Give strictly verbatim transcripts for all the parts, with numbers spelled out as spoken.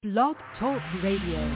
Blog Talk Radio.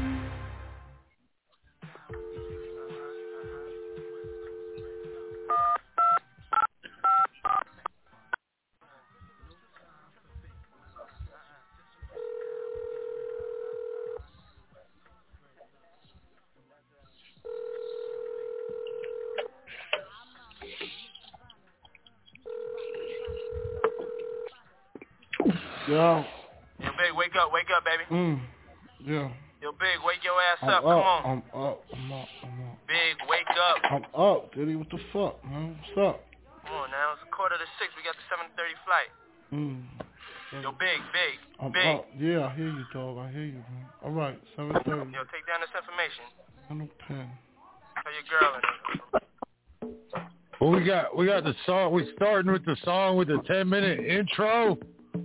Yo. Yo, Big, wake up, wake up, baby. Mm. Yeah. Yo, Big, wake your ass I'm up. up. Come on. I'm up. I'm up. I'm up. Big, wake up. I'm up, Diddy. What the fuck, man? What's up? Come on now. It's a quarter to six. We got the seven thirty flight. Mm. Yo, Big, Big, I'm Big. up. Yeah, I hear you, dog. I hear you, man. All right, seven thirty. Yo, take down this information. I no pen. Tell your girl and Well, we got we got the song. We starting with the song with the ten minute intro.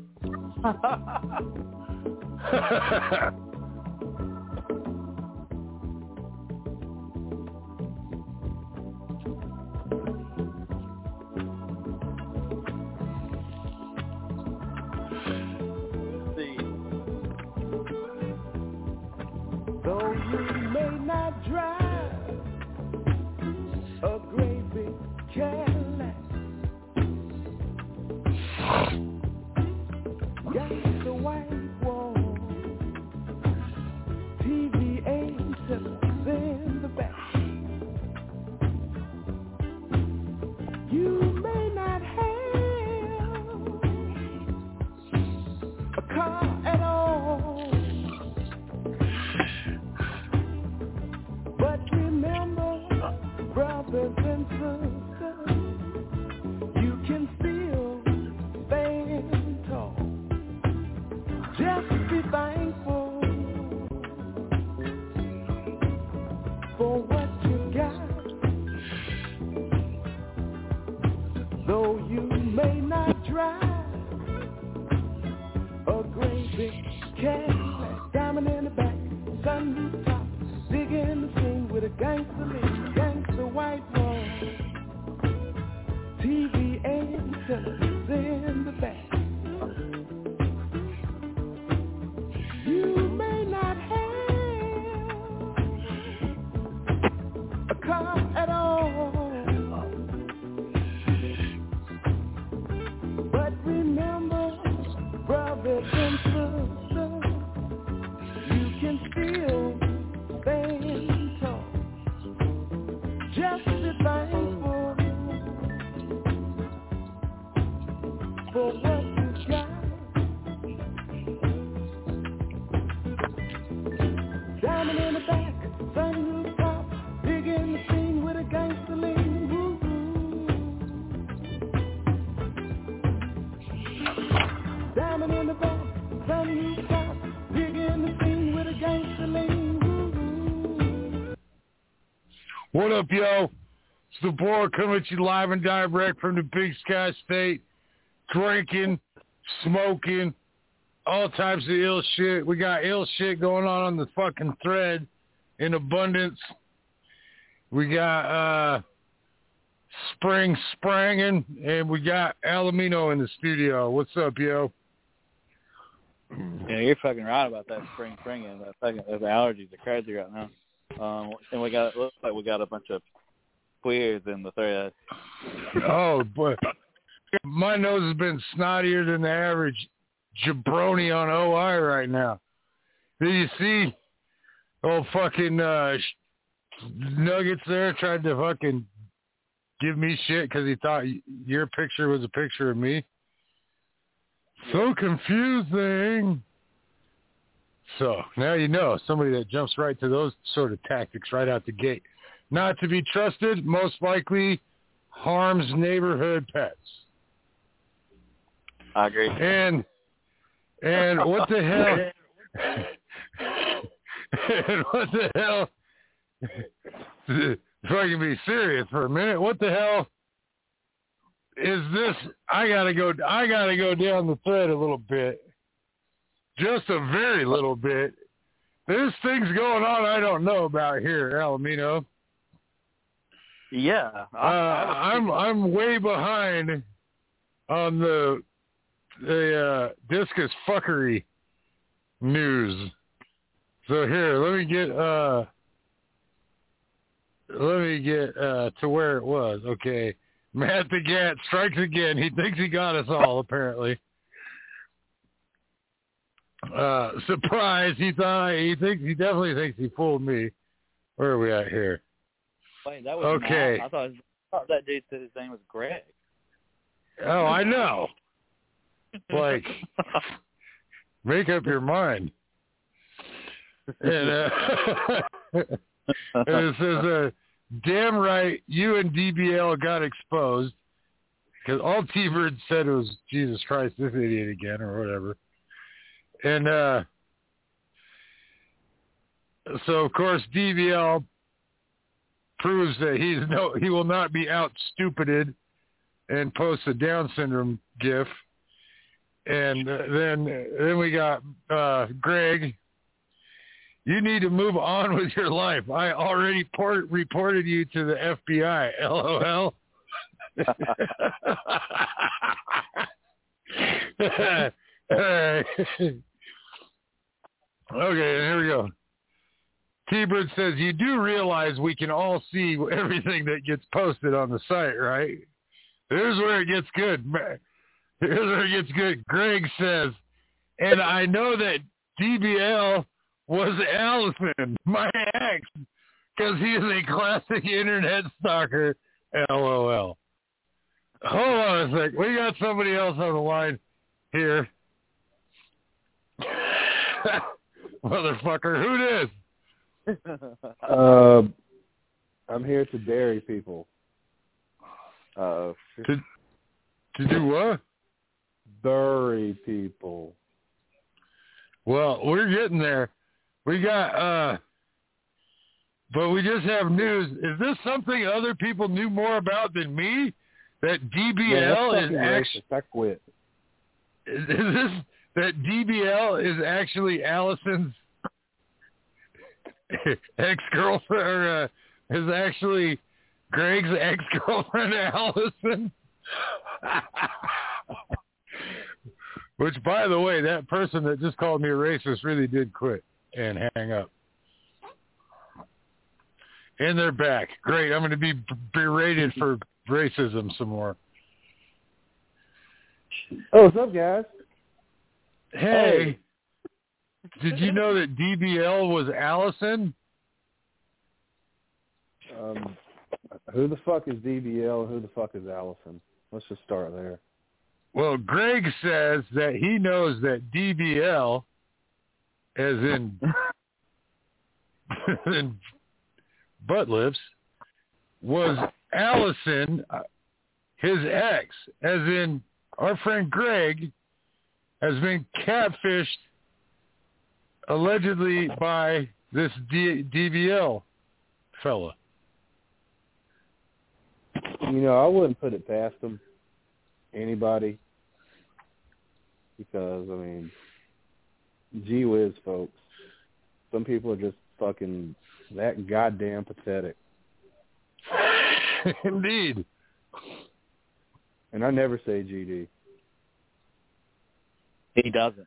Though you may not drive a great big Cadillac, got the white wall, T V antennas in the back. You may not have a car at all, but remember, brothers and sisters, you can still stand tall. Just be thankful for what you got. Though you may not drive a great big Cadillac, diamond in the back, sunroof top, dig in the scene with a gangster lean, gangster white wall, T V antennas in the back. You may not have a car at all, but remember, brothers and sisters, you can still stand tall. Just be thankful for what you got. Diamond in the back, sunroof top, big in the scene with a gangster lean. Woo-hoo. Diamond in the back, sunroof top, big in the scene with a gangster lean. Woo-hoo. What up, yo? It's the boy coming at you live and direct from the Big Sky State, drinking, smoking, all types of ill shit. We got ill shit going on on the fucking thread in abundance. We got uh, Spring Sprangin', and we got Alamino in the studio. What's up, yo? Yeah, you're fucking right about that spring springing. That fucking those allergies are crazy right now. Um, and we got looks like we got a bunch of queers in the thread. Oh boy, my nose has been snottier than the average jabroni on O I right now. Did you see old fucking uh, Nuggets there tried to fucking give me shit because he thought your picture was a picture of me? So confusing. So now you know somebody that jumps right to those sort of tactics right out the gate. Not to be trusted, most likely harms neighborhood pets. I agree. And and what the hell? And what the hell? If I can be serious for a minute, what the hell is this? I gotta go. I gotta go down the thread a little bit, just a very little bit. There's things going on I don't know about here, Alamino. Yeah, uh, I'm I'm way behind on the the uh, discus fuckery news. So here, let me get uh, let me get uh, to where it was. Okay, Matt the Gat strikes again. He thinks he got us all, apparently. Uh, surprise! He thought he thinks he definitely thinks he fooled me. Where are we at here? Wait, that was okay. Matt. I thought, I thought that dude said his name was Greg. Oh, I know. Like, make up your mind. And, uh, and it says, uh, damn right, you and D B L got exposed. Because all T-Bird said was, Jesus Christ, this idiot again, or whatever. And uh, so, of course, D B L proves that he's no, he will not be out-stupided and posts a Down syndrome gif. And uh, then then we got uh, Greg. You need to move on with your life. I already port- reported you to the F B I. LOL. Okay, here we go. T-Bird says, you do realize we can all see everything that gets posted on the site, right? Here's where it gets good. Here's where it gets good. Greg says, and I know that D B L was Allison, my ex, because he is a classic internet stalker. LOL. Hold on a sec. We got somebody else on the line here. Motherfucker, who this? Uh, I'm here to dairy people. Uh, to, to do what? Bury people. Well, we're getting there. We got, uh, but we just have news. Is this something other people knew more about than me? That D B L yeah, is actually... I quit. Is, is this that D B L is actually Allison's ex-girlfriend, or uh, is actually Greg's ex-girlfriend, Allison? Which, by the way, that person that just called me a racist really did quit and hang up. And they're back. Great. I'm going to be berated for racism some more. Oh, what's up, guys? Hey, did you know that D B L was Allison? Um, who the fuck is D B L and who the fuck is Allison? Let's just start there. Well, Greg says that he knows that D B L, as in, in butt lips, was Allison, his ex, as in our friend Greg has been catfished allegedly by this D- DBL fella. You know, I wouldn't put it past them, anybody, because, I mean, gee whiz, folks. Some people are just fucking that goddamn pathetic. Indeed. And I never say G D. He doesn't.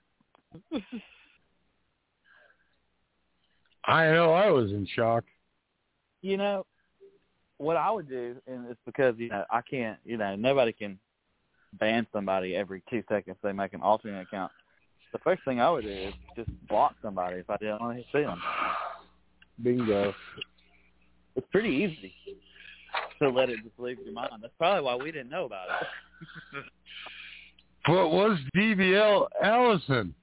I know, I was in shock. You know, what I would do, and it's because, you know, I can't, you know, nobody can ban somebody every two seconds they make an alternate account. The first thing I would do is just block somebody if I didn't want to see them. Bingo. It's pretty easy to let it just leave your mind. That's probably why we didn't know about it. But was D B L Allison?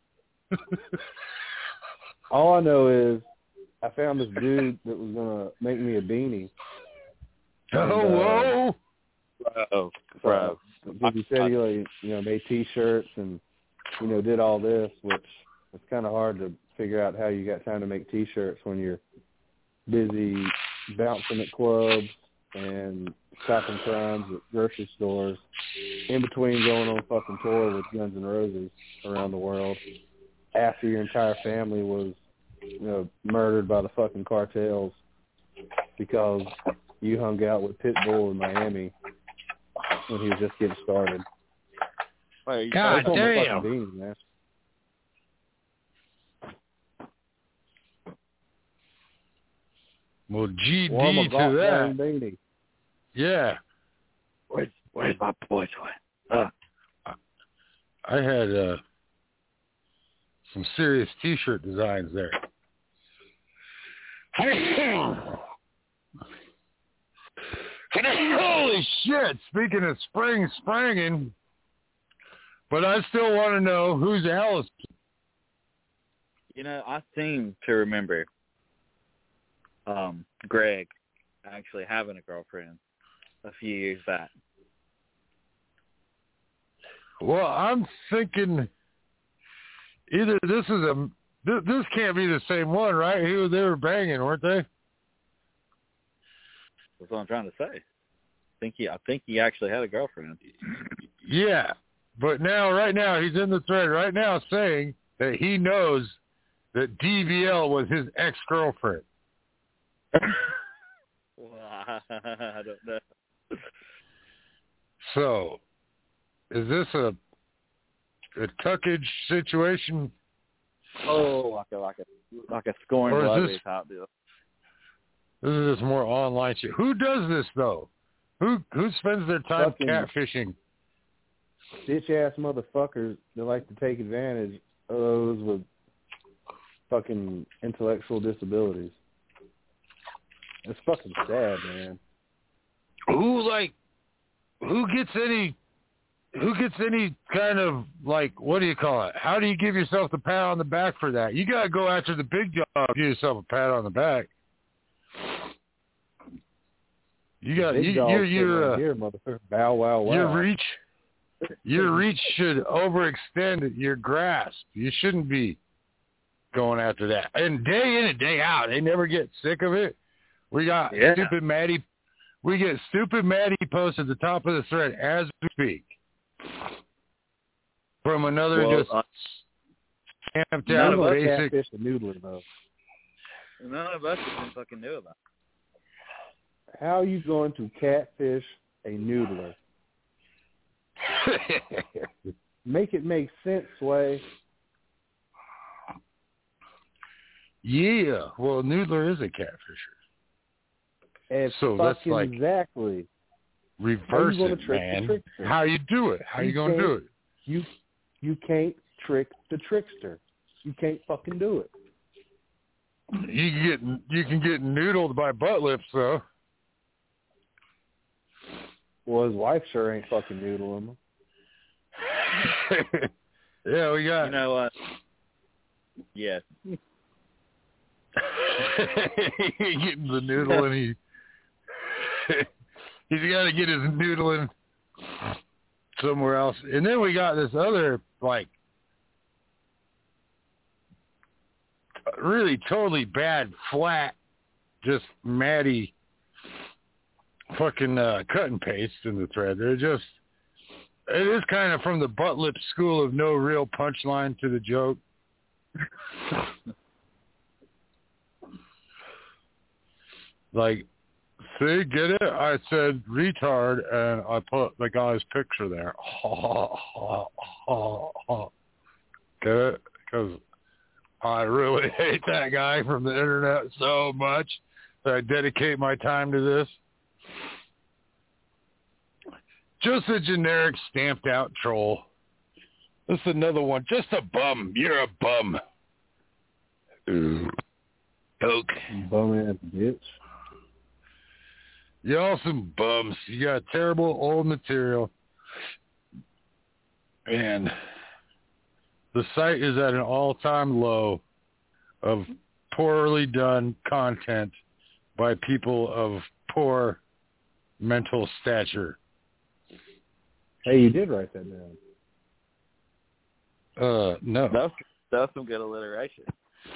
All I know is I found this dude that was going to make me a beanie. Oh, and, uh, whoa. Bro, bro. bro. He said he, like, you know, made T-shirts and, you know, did all this, which it's kind of hard to figure out how you got time to make T-shirts when you're busy bouncing at clubs and stopping crimes at grocery stores, in between going on fucking tour with Guns N' Roses around the world, after your entire family was, you know, murdered by the fucking cartels because you hung out with Pitbull in Miami when he was just getting started. God damn. Beans, man. Well, G D Warm a to golf that. beanie. Yeah. Where's Where's my boys went? Uh, I had uh, some serious T-shirt designs there. Holy shit! Speaking of spring, springing, but I still want to know who's Alice. you know, I seem to remember um, Greg actually having a girlfriend a few years back. Well, I'm thinking either this is a this, this can't be the same one, right? He was they were banging, weren't they? That's what I'm trying to say. I think he, I think he actually had a girlfriend. Yeah, but now, right now, he's in the thread right now saying that he knows that D V L was his ex-girlfriend. Well, I don't know. So, is this a a tuckage situation? Oh, like a like a like a scorned Or is lovey this- type deal. This is just more online shit. Who does this though? Who who spends their time Fucking- catfishing? Bitch ass motherfuckers that like to take advantage of those with fucking intellectual disabilities. It's fucking sad, man. Who like who gets any who gets any kind of like what do you call it? How do you give yourself the pat on the back for that? You gotta go after the big job to give yourself a pat on the back. You got Big you, dog you're sitting you're right uh, here, motherfucker. Bow wow wow. your reach your reach should overextend your grasp. You shouldn't be going after that. And day in and day out, they never get sick of it. We got Yeah. stupid Maddie. We get stupid Maddie post at the top of the thread as we speak from another Well, just uh, stamped none out of us basic. Catfish a noodler though. None of us even fucking knew about it. How are you going to catfish a noodler? Make it make sense, Sway. Yeah, well, Noodler is a catfisher. And So that's fucking like- exactly. Reverse gonna it, trick the man. trickster? How you do it? How you, You gonna do it? You you can't trick the trickster. You can't fucking do it. You can get you can get noodled by butt lips though. Well, his wife sure ain't fucking noodling him. Yeah, we got. You know what? Yes. Getting the noodle and he he's got to get his noodling somewhere else. And then we got this other like really totally bad flat, just Maddie fucking uh, cut and paste in the thread. They're just it is kind of from the butt lip school of no real punchline to the joke. Like, see, get it? I said retard, and I put the guy's picture there. Get it? Because I really hate that guy from the internet so much that I dedicate my time to this. Just a generic stamped out troll. This is another one. Just a bum. You're a bum. Ooh. Coke. Bum ass bitch. Y'all some bums. You got terrible old material. And the site is at an all-time low of poorly done content by people of poor mental stature. Hey, you did write that down. Uh, no. That was, that was some good alliteration.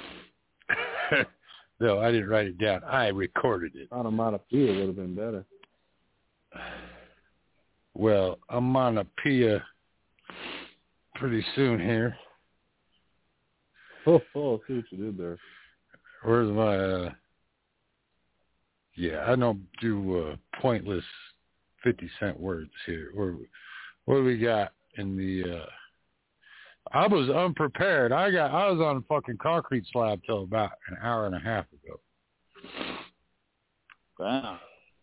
No, I didn't write it down. I recorded it. Onomatopoeia would have been better. Well, I'm on a Pia pretty soon here. Oh, oh, see what you did there. Where's my, uh, yeah, I don't do uh, pointless fifty cent words here. Where, what do we got in the, uh, I was unprepared. I got, I was on a fucking concrete slab till about an hour and a half ago. Wow.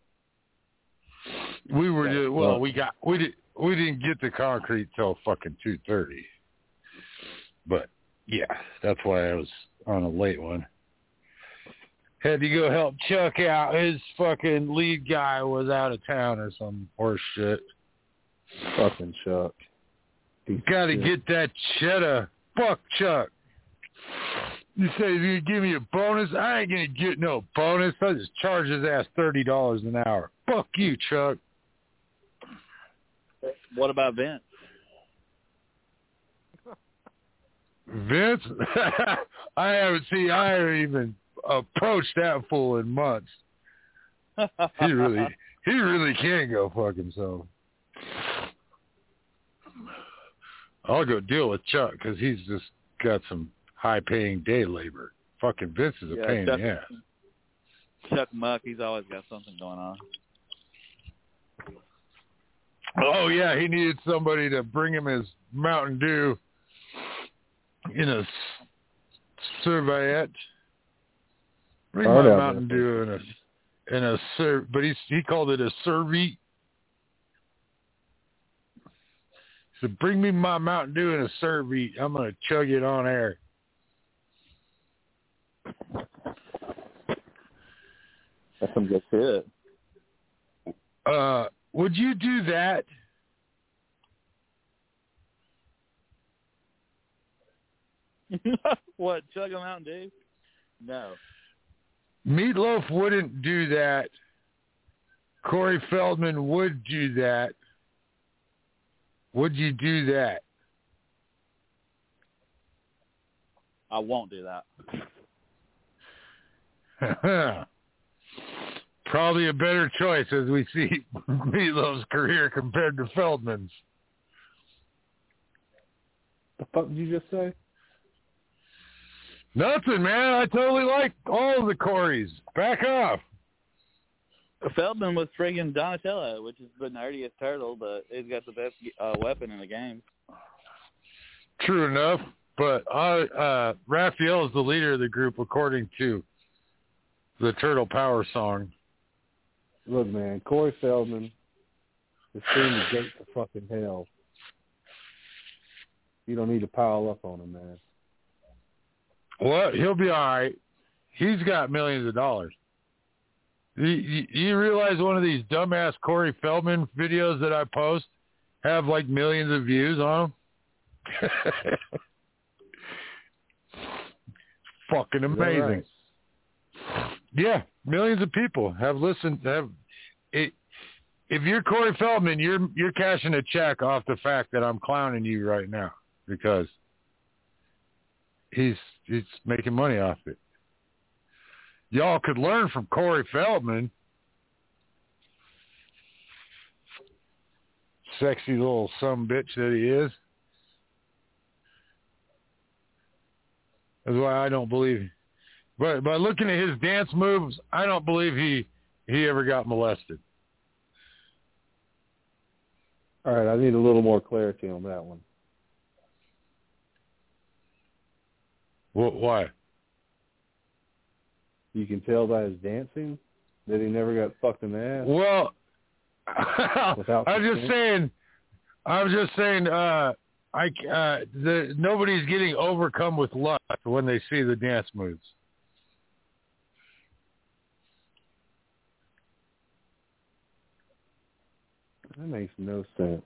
We were just, well, we got we did we didn't get the concrete till fucking two thirty. But yeah, that's why I was on a late one. Had to go help Chuck out. His fucking lead guy was out of town or some horse shit. Fucking Chuck. Got to get that cheddar. Fuck Chuck. You say you're going to give me a bonus? I ain't going to get no bonus. I just charge his ass thirty dollars an hour. Fuck you, Chuck. What about Vince? Vince? I haven't seen, I haven't even approached that fool in months. He really, he really can go fuck himself. I'll go deal with Chuck because he's just got some high-paying day labor. Fucking Vince is a yeah, pain Chuck, in the ass. Chuck Muck, he's always got something going on. Oh, yeah, he needed somebody to bring him his Mountain Dew in a serviette. Bring my Mountain Dew in a, in a serv, but he's, he called it a serviette. So bring me my Mountain Dew in a serviette. I'm going to chug it on air. That's some good shit. Uh, would you do that? What, chug a Mountain Dew? No. Meatloaf wouldn't do that. Corey Feldman would do that. Would you do that? I won't do that. Probably a better choice as we see Meatloaf's career compared to Feldman's. The fuck did you just say? Nothing, man. I totally like all of the Coreys. Back off. Feldman was friggin' Donatello, which is the nerdiest turtle, but he's got the best uh, weapon in the game. True enough, but I, uh, Raphael is the leader of the group according to the Turtle Power song. Look, man, Corey Feldman is seeing the gate to fucking hell. You don't need to pile up on him, man. Well, he'll be all right. He's got millions of dollars. You, you, you realize one of these dumbass Corey Feldman videos that I post have like millions of views on them? Fucking amazing. Right? Yeah, millions of people have listened. Have it. If you're Corey Feldman, you're you're cashing a check off the fact that I'm clowning you right now because he's he's making money off it. Y'all could learn from Corey Feldman. Sexy little sumbitch that he is. That's why I don't believe. But by looking at his dance moves, I don't believe he, he ever got molested. All right, I need a little more clarity on that one. What? Why? You can tell by his dancing that he never got fucked in the ass. Well, I'm just saying. I'm just saying. Uh, I uh, the nobody's getting overcome with lust when they see the dance moves. That makes no sense.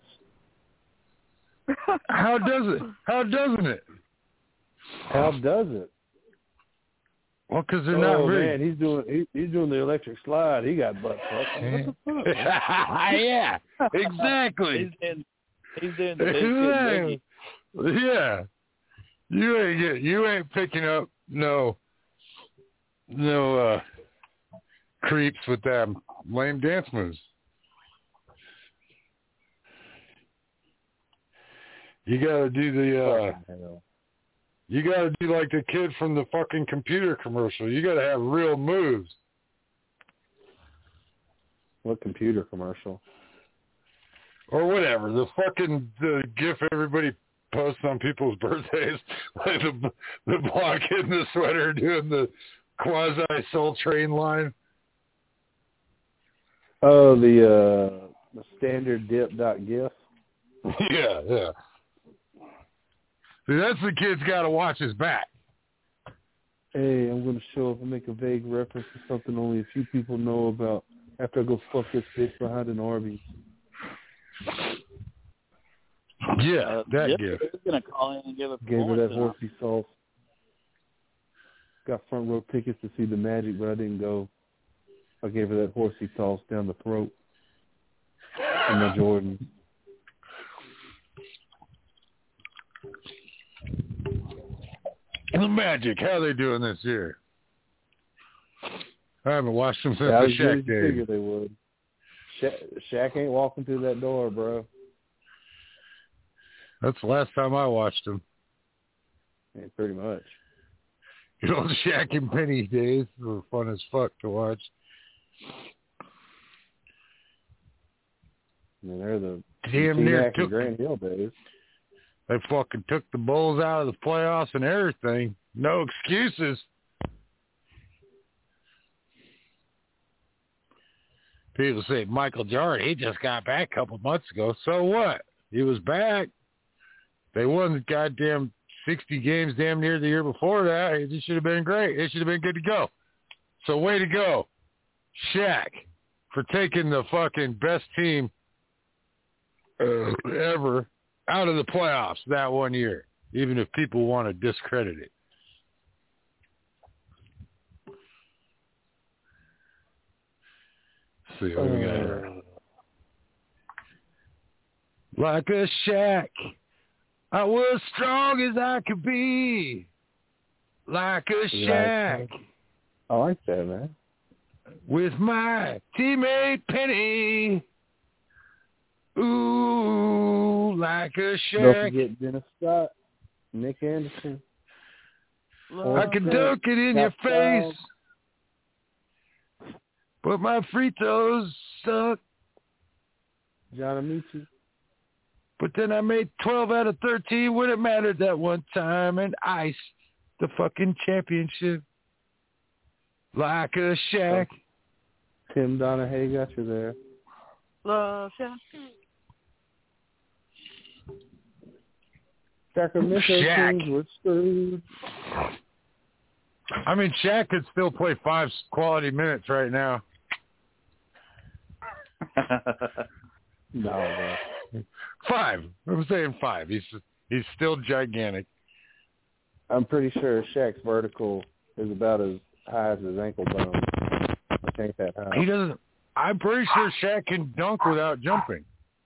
How does it? How doesn't it? How does it? Well, because they're oh, not really. man, he's doing he, he's doing the electric slide. He got butt fucked. What the fuck? Yeah, exactly. he's, doing, he's doing the big exactly. Yeah, you ain't get, you ain't picking up no no uh, creeps with them lame dance moves. You gotta do the. Uh, You got to do like the kid from the fucking computer commercial. You got to have real moves. What computer commercial? Or whatever. The fucking the GIF everybody posts on people's birthdays. Like the, the blonde kid in the sweater doing the quasi Soul Train line. Oh, the uh, the standard dip dot gif. Yeah, yeah. See, that's the kid's got to watch his back. Hey, I'm going to show up and make a vague reference to something only a few people know about after I go fuck this bitch behind an Arby's. Yeah, Uh, that Jip gift. is going to call in and give a Gave her that performance horsey sauce. Got front row tickets to see the Magic, but I didn't go. I gave her that horsey toss down the throat in my Jordan. The Magic, how are they doing this year? I haven't watched them since Yeah, the Shaq you days. figured they would. Shaq, Shaq ain't walking through that door, bro. That's the last time I watched them. Yeah, pretty much. You know, the Shaq and Penny days were fun as fuck to watch. I mean, they're the Damn near T-Mac and took Grant Hill days. They fucking took the Bulls out of the playoffs and everything. No excuses. People say Michael Jordan, he just got back a couple months ago. So what? He was back. They won goddamn sixty games damn near the year before that. It should have been great. It should have been good to go. So way to go, Shaq, for taking the fucking best team uh, ever out of the playoffs that one year, even if people want to discredit it. Let's see what we got here. Like a Shaq, I was strong as I could be. Like a Shaq. I like that, man. With my teammate Penny. Ooh, like a Don't Shaq. forget Dennis Scott, Nick Anderson. I could dunk it in your face. But my free throws suck. John Amici. But then I made twelve out of thirteen when it mattered that one time and iced the fucking championship. Like a Shaq. Tim Donahue got you there. Love Shaq. Sacramento Shaq. Kings were screwed. I mean, Shaq could still play five quality minutes right now. No, bro. Five. I'm saying five. He's he's still gigantic. I'm pretty sure Shaq's vertical is about as high as his ankle bone. I think that high. He doesn't. I'm pretty sure Shaq can dunk without jumping.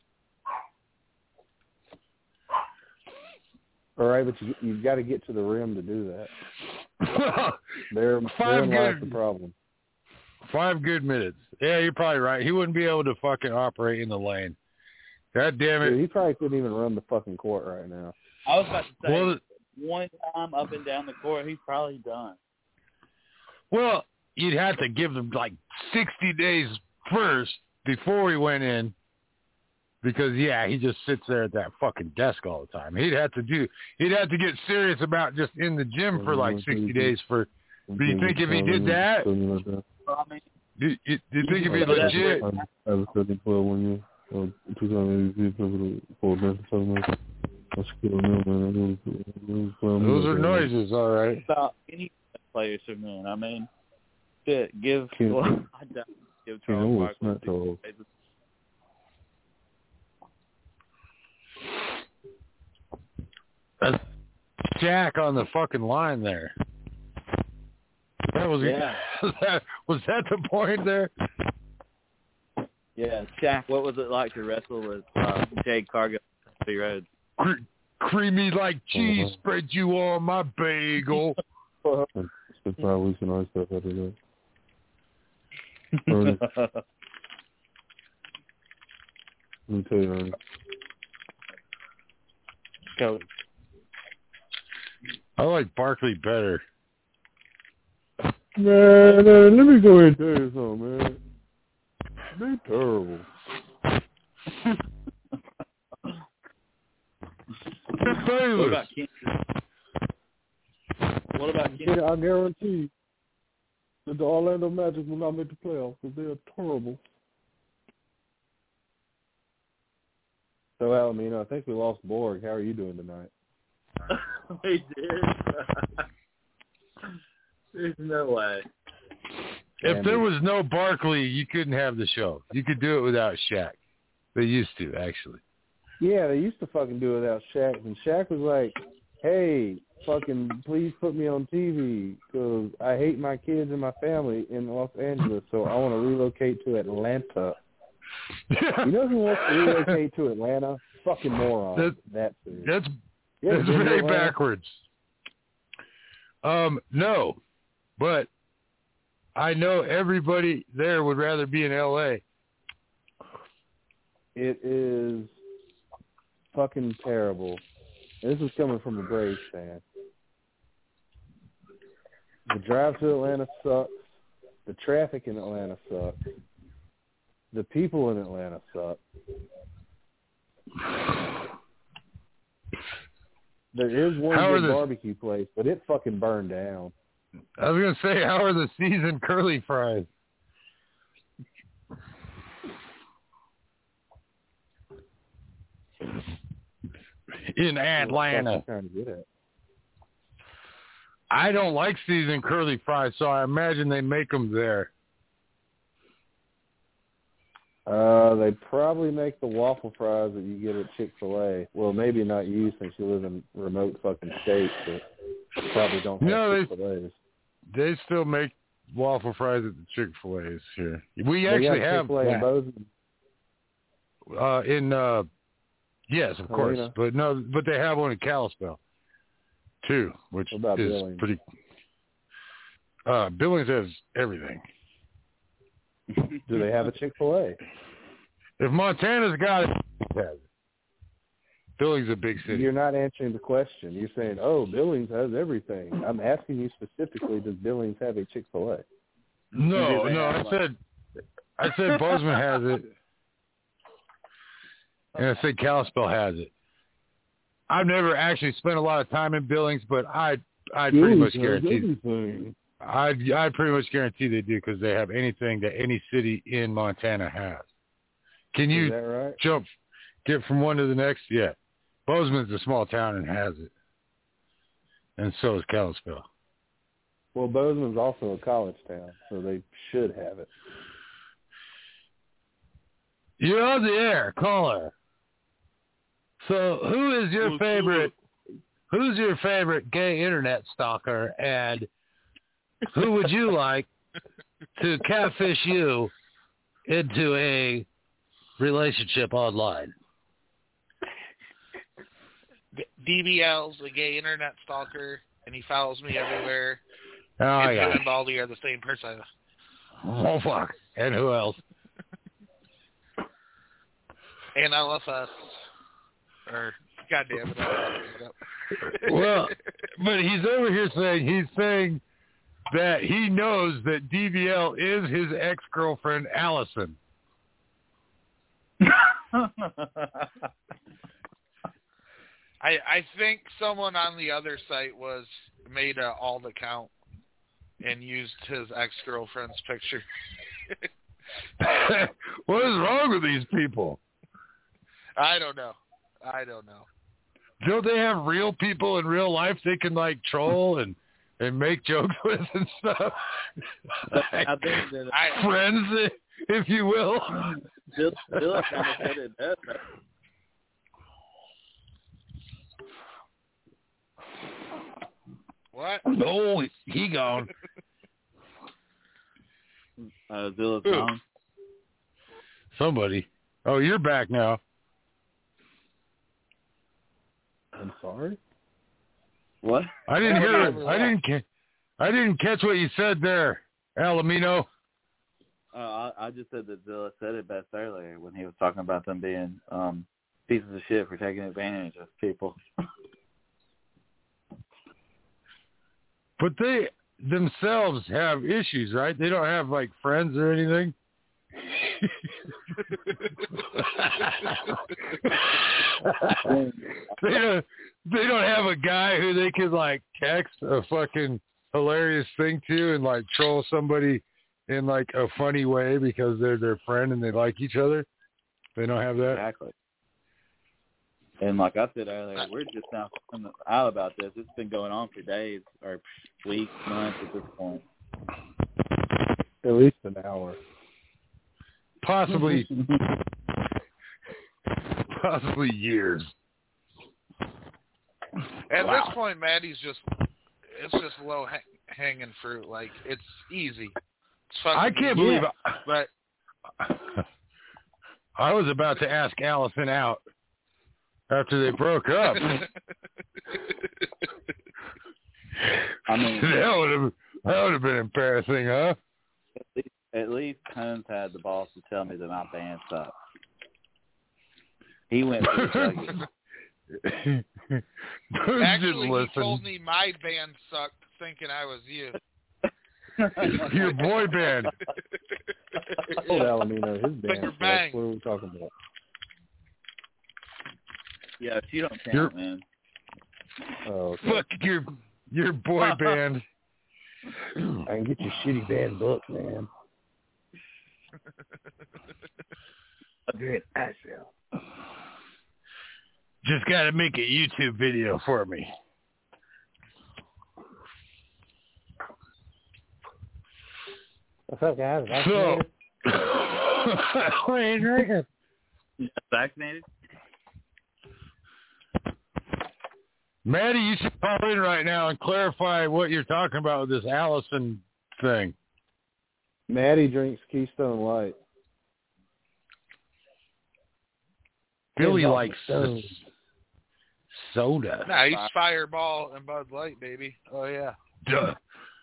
All right, but you, you've got to get to the rim to do that. There, Five therein lies good- the problem. Five good minutes. Yeah, you're probably right. He wouldn't be able to fucking operate in the lane. God damn it. Dude, he probably couldn't even run the fucking court right now. I was about to say, Well, one time up and down the court, he's probably done. Well, you'd have to give him like sixty days first before he went in because, yeah, he just sits there at that fucking desk all the time. He'd have to do – he'd have to get serious about just in the gym for like sixty days for – do you think if he did that? Well, I mean, Do you, do you think if he legit – I was thirteen, twelve one year. Uh, two thousand four, those are noises, all right. about any players from then. I mean, shit, give Can't- well, I doubt give Charles Yeah, it's not Barkley. tall. That's Jack on the fucking line there. That was Yeah. that, was that the point there? Yeah, Shaq, what was it like to wrestle with uh, Jade Cargill on City Road? Cre- creamy like cheese, Uh-huh. spread you on my bagel. Spent five weeks in ice stuff after that. Ernie, let me tell you, Ernie. Go. I like Barkley better. Man, man, let me go ahead and tell you something, man. They terrible. What about Kansas? What about Kansas? I guarantee that the Orlando Magic will not make the playoffs because they are terrible. So, Alamino, I think we lost Borg. How are you doing tonight? We did. There's no way. If Andy. there was no Barkley, you couldn't have the show. You could do it without Shaq. They used to, actually. Yeah, they used to fucking do it without Shaq. And Shaq was like, hey, fucking please put me on T V because I hate my kids and my family in Los Angeles, so I want to relocate to Atlanta. You know who wants to relocate to Atlanta? Fucking moron. That, that's it. That's, Yeah, that's been to very Atlanta? backwards. Um, no, but I know everybody there would rather be in L A. It is fucking terrible. This is coming from a Braves fan. The drive to Atlanta sucks. The traffic in Atlanta sucks. The people in Atlanta suck. There is one How are good the- barbecue place, but it fucking burned down. I was going to say, how are the seasoned curly fries? In Atlanta. What the fuck you trying to get at? I don't like seasoned curly fries, so I imagine they make them there. Uh, they probably make the waffle fries that you get at Chick-fil-A. Well, maybe not you since you live in remote fucking states, but you probably don't have No, they- Chick-fil-A's. They still make waffle fries at the Chick-fil-A's here. We They actually got have Chick-fil-A in Bozeman. uh, in uh, yes, of course, Helena. but no, but they have one in Kalispell too, which What about is Billings? pretty. Uh, Billings has everything. Do they have a Chick-fil-A? If Montana's got it, it has it. Billings is a big city. You're not answering the question. You're saying, oh, Billings has everything. I'm asking you specifically, does Billings have a Chick-fil-A? No, Do they no, have I one? said, I said Bozeman has it, and I said Kalispell has it. I've never actually spent a lot of time in Billings, but I, I pretty much guarantee, everything. I, I pretty much guarantee they do because they have anything that any city in Montana has. Can Is you that right? jump, get from one to the next? Yeah, Bozeman's a small town and has it, and so is Kalispell. Well, Bozeman's also a college town, so they should have it. You're on the air, caller. So, who is your favorite? Who's your favorite gay internet stalker, and who would you like to catfish you into a relationship online? D B L's a gay internet stalker, and he follows me everywhere. Oh, and yeah. him and Baldy are the same person. Oh, fuck. And who else? And L F S. Or, goddamn it, I fucked it up. Well, but he's over here saying, he's saying that he knows that D B L is his ex-girlfriend, Allison. I I think someone on the other site was made a alt account and used his ex-girlfriend's picture. What is wrong with these people? I don't know. I don't know. Don't they have real people in real life they can, like, troll and, and make jokes with and stuff? Like, I think that I, friends, if you will. Bill, Bill kind of said it does. what? Oh, he gone. Uh, Zilla's Who? gone. Somebody. Oh, you're back now. I'm sorry? What? I didn't I hear don't it. remember I that. didn't. Ca- I didn't catch what you said there, Alamino. Uh, I, I just said that Zilla said it best earlier when he was talking about them being um, pieces of shit for taking advantage of people. But they themselves have issues, right? They don't have, like, friends or anything. they don't. They don't have a guy who they could, like, text a fucking hilarious thing to and, like, troll somebody in, like, a funny way because they're their friend and they like each other. They don't have that. Exactly. And like I said earlier, we're just now coming out about this. It's been going on for days or weeks, months at this point. At least an hour. Possibly, possibly years. At Wow. this point, Maddie's just, it's just low hang, hanging fruit. Like, it's easy. It's fucking I can't easy. believe I, But I was about to ask Allison out after they broke up. I mean, that would have that would have been embarrassing, huh? At least, at least Combs had the balls to tell me that my band sucks. He went for the juggies. actually, he listen. told me my band sucked, thinking I was you. Your boy band. I told Alamino his band. Finger So bang. that's what we're talking about. Yeah, if you don't count, You're- man. Oh, okay. Fuck your your boy band. I can get your shitty band book, man. A great asshole. Just got to make a YouTube video for me. What's up, guys? So, Wayne Rickard. Vaccinated? Maddie, you should call in right now and clarify what you're talking about with this Allison thing. Maddie drinks Keystone Light. Billy He's off likes the stove. s- soda. Nah, he's Fireball and Bud Light, baby. Oh, yeah. Duh.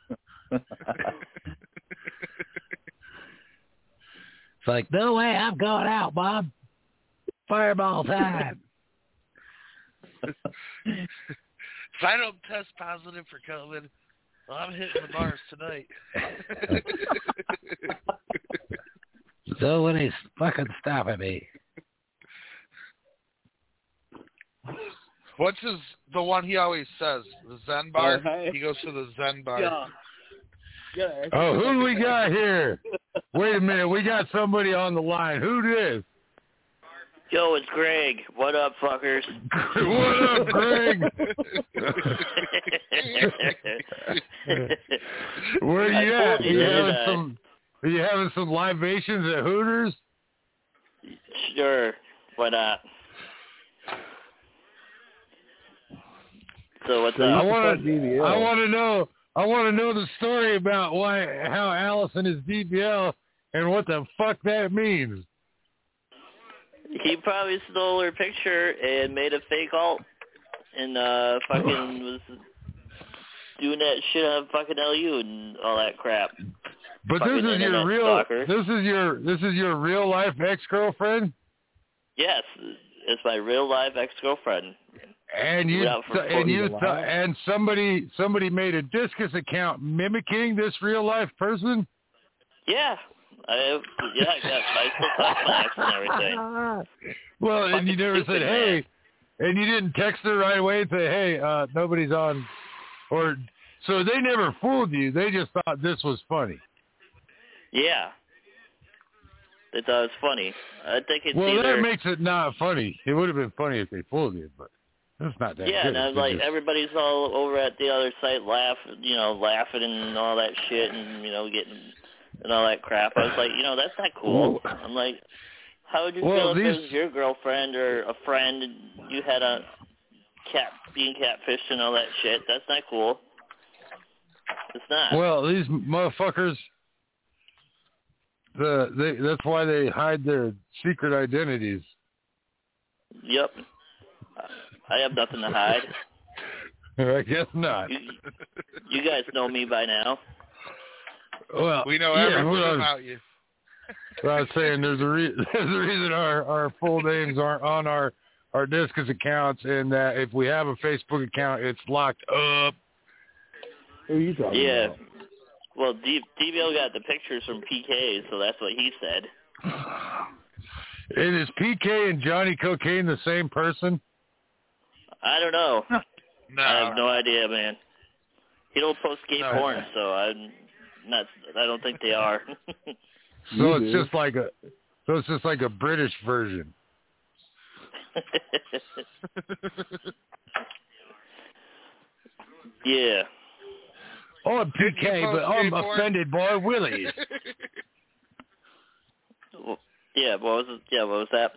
It's like, no way, I'm going out, Bob. Fireball time. If I don't test positive for COVID, well, I'm hitting the bars tonight. So when he's fucking stopping me. What's his, the one he always says? The Zen bar? Oh, hey. He goes to the Zen bar. Yeah. Yeah. Oh, who do we got here? Wait a minute, we got somebody on the line. Who this? Yo, it's Greg. What up, fuckers? What up, Greg? Where are you I at? told Are you, you didn't having I? some? Are you having some libations at Hooters? Sure, why not? So what's So you I up? should want start to. D B L. I want to know. I want to know the story about why how Allison is D B L and what the fuck that means. He probably stole her picture and made a fake alt and uh fucking was doing that shit on fucking L U and all that crap. But Fucking this is your internet real. stalker. This is your. This is your real life ex girlfriend. Yes, it's my real life ex girlfriend. And you Without for and you forty. and somebody somebody made a Discus account mimicking this real life person. Yeah. I yeah, I got I still talk to my ex and everything. Well, and you Fucking never said stupid, hey, and you didn't text her right away and say hey, uh, nobody's on, or so they never fooled you. They just thought this was funny. Yeah. They thought it was funny. I think it's Well, either that makes it not funny. It would have been funny if they fooled you, but it's not that yeah, good. and I was They like, just- everybody's all over at the other site, laugh, you know, laughing and all that shit, and you know, getting and all that crap. I was like, you know, that's not cool. Well- I'm like, how would you Well, feel if these- it was your girlfriend or a friend and you had a cat being catfished and all that shit? That's not cool. It's not. Well, these motherfuckers, the they that's why they hide their secret identities. Yep. I have nothing to hide. I guess not. You, you guys know me by now. Well, We know yeah, everything well, about you. I was saying there's a re- there's a reason our, our full names aren't on our our Discus accounts, and that if we have a Facebook account, it's locked up. Who are you talking Yeah. about? Well, D- DBL got the pictures from P K, so that's what he said. And is P K and Johnny Cocaine the same person? I don't know. No. I have no idea, man. He don't post gay No. porn, so I'm not. I don't think they are. So You it's do. just like a so it's just like a British version. Yeah. Oh, I'm P K, but I'm Skateboard? offended by Willies. Well, yeah, what was it? Yeah, what was that?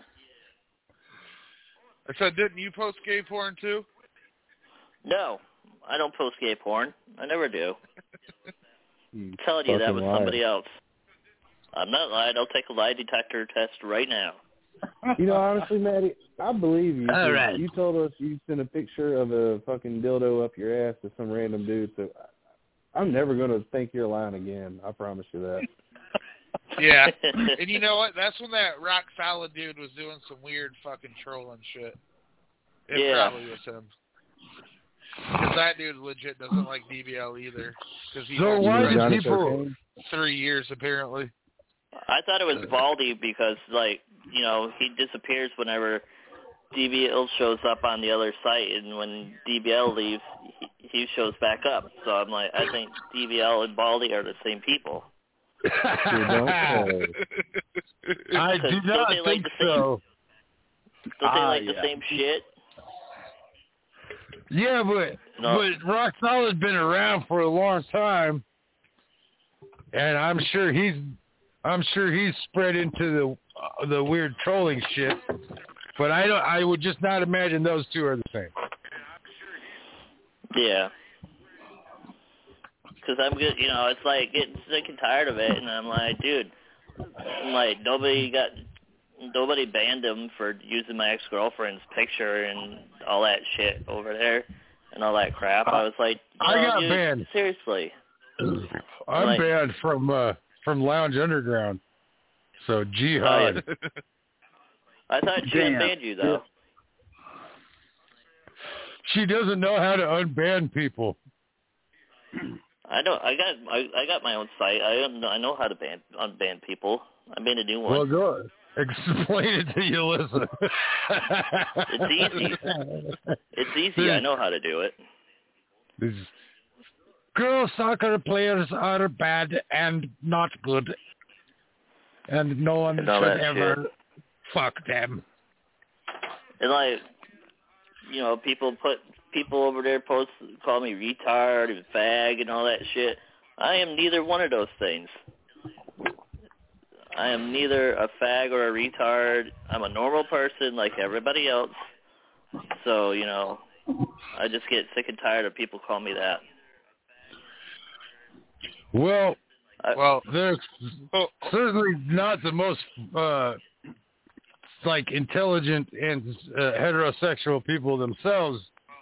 I said, didn't you post gay porn too? No, I don't post gay porn. I never do. You I'm telling you that fucking was liar. somebody else. I'm not lying. I'll take a lie detector test right now. You know, honestly, Maddie, I believe you. All 'cause right. You told us you sent a picture of a fucking dildo up your ass to some random dude, so I'm never going to think you're lying again. I promise you that. Yeah. And you know what? That's when that rock solid dude was doing some weird fucking trolling shit. It Yeah. probably was him. Because that dude legit doesn't like D B L either. Because he's So only why You know been did Johnny people- Cocaine? three years apparently. I thought it was Baldy because, like, you know, he disappears whenever D B L shows up on the other site, and when D B L leaves, he, he shows back up. So I'm like, I think D B L and Baldy are the same people. You don't say. I Because do don't not they like think the same- so. Don't they Ah, like the yeah. same shit? Yeah, but No. but Rock Solid's been around for a long time, and I'm sure he's I'm sure he's spread into the uh, the weird trolling shit. But I don't. I would just not imagine those two are the same. Yeah. Because I'm good, you know, it's like getting sick and tired of it, and I'm like, dude, I'm like, nobody got, nobody banned him for using my ex-girlfriend's picture and all that shit over there and all that crap. I was like, I no, got dude, banned. seriously. I'm Like- banned from uh, from Lounge Underground. So jihad. I thought she Damn. unbanned you, though. She doesn't know how to unban people. I know, I got, I, I got my own site. I don't know, I know how to ban, unban people. I made a new one. Well, go explain it to you, listen. It's easy. It's easy. I know how to do it. This girl soccer players are bad and not good, and no one And all should that ever shit. fuck them. And like, you know, people put people over there post call me retard and fag and all that shit. I am neither one of those things. I am neither a fag or a retard. I'm a normal person like everybody else. So, you know, I just get sick and tired of people calling me that. Well, I, Well, they're certainly not the most uh, like intelligent and uh, heterosexual people themselves.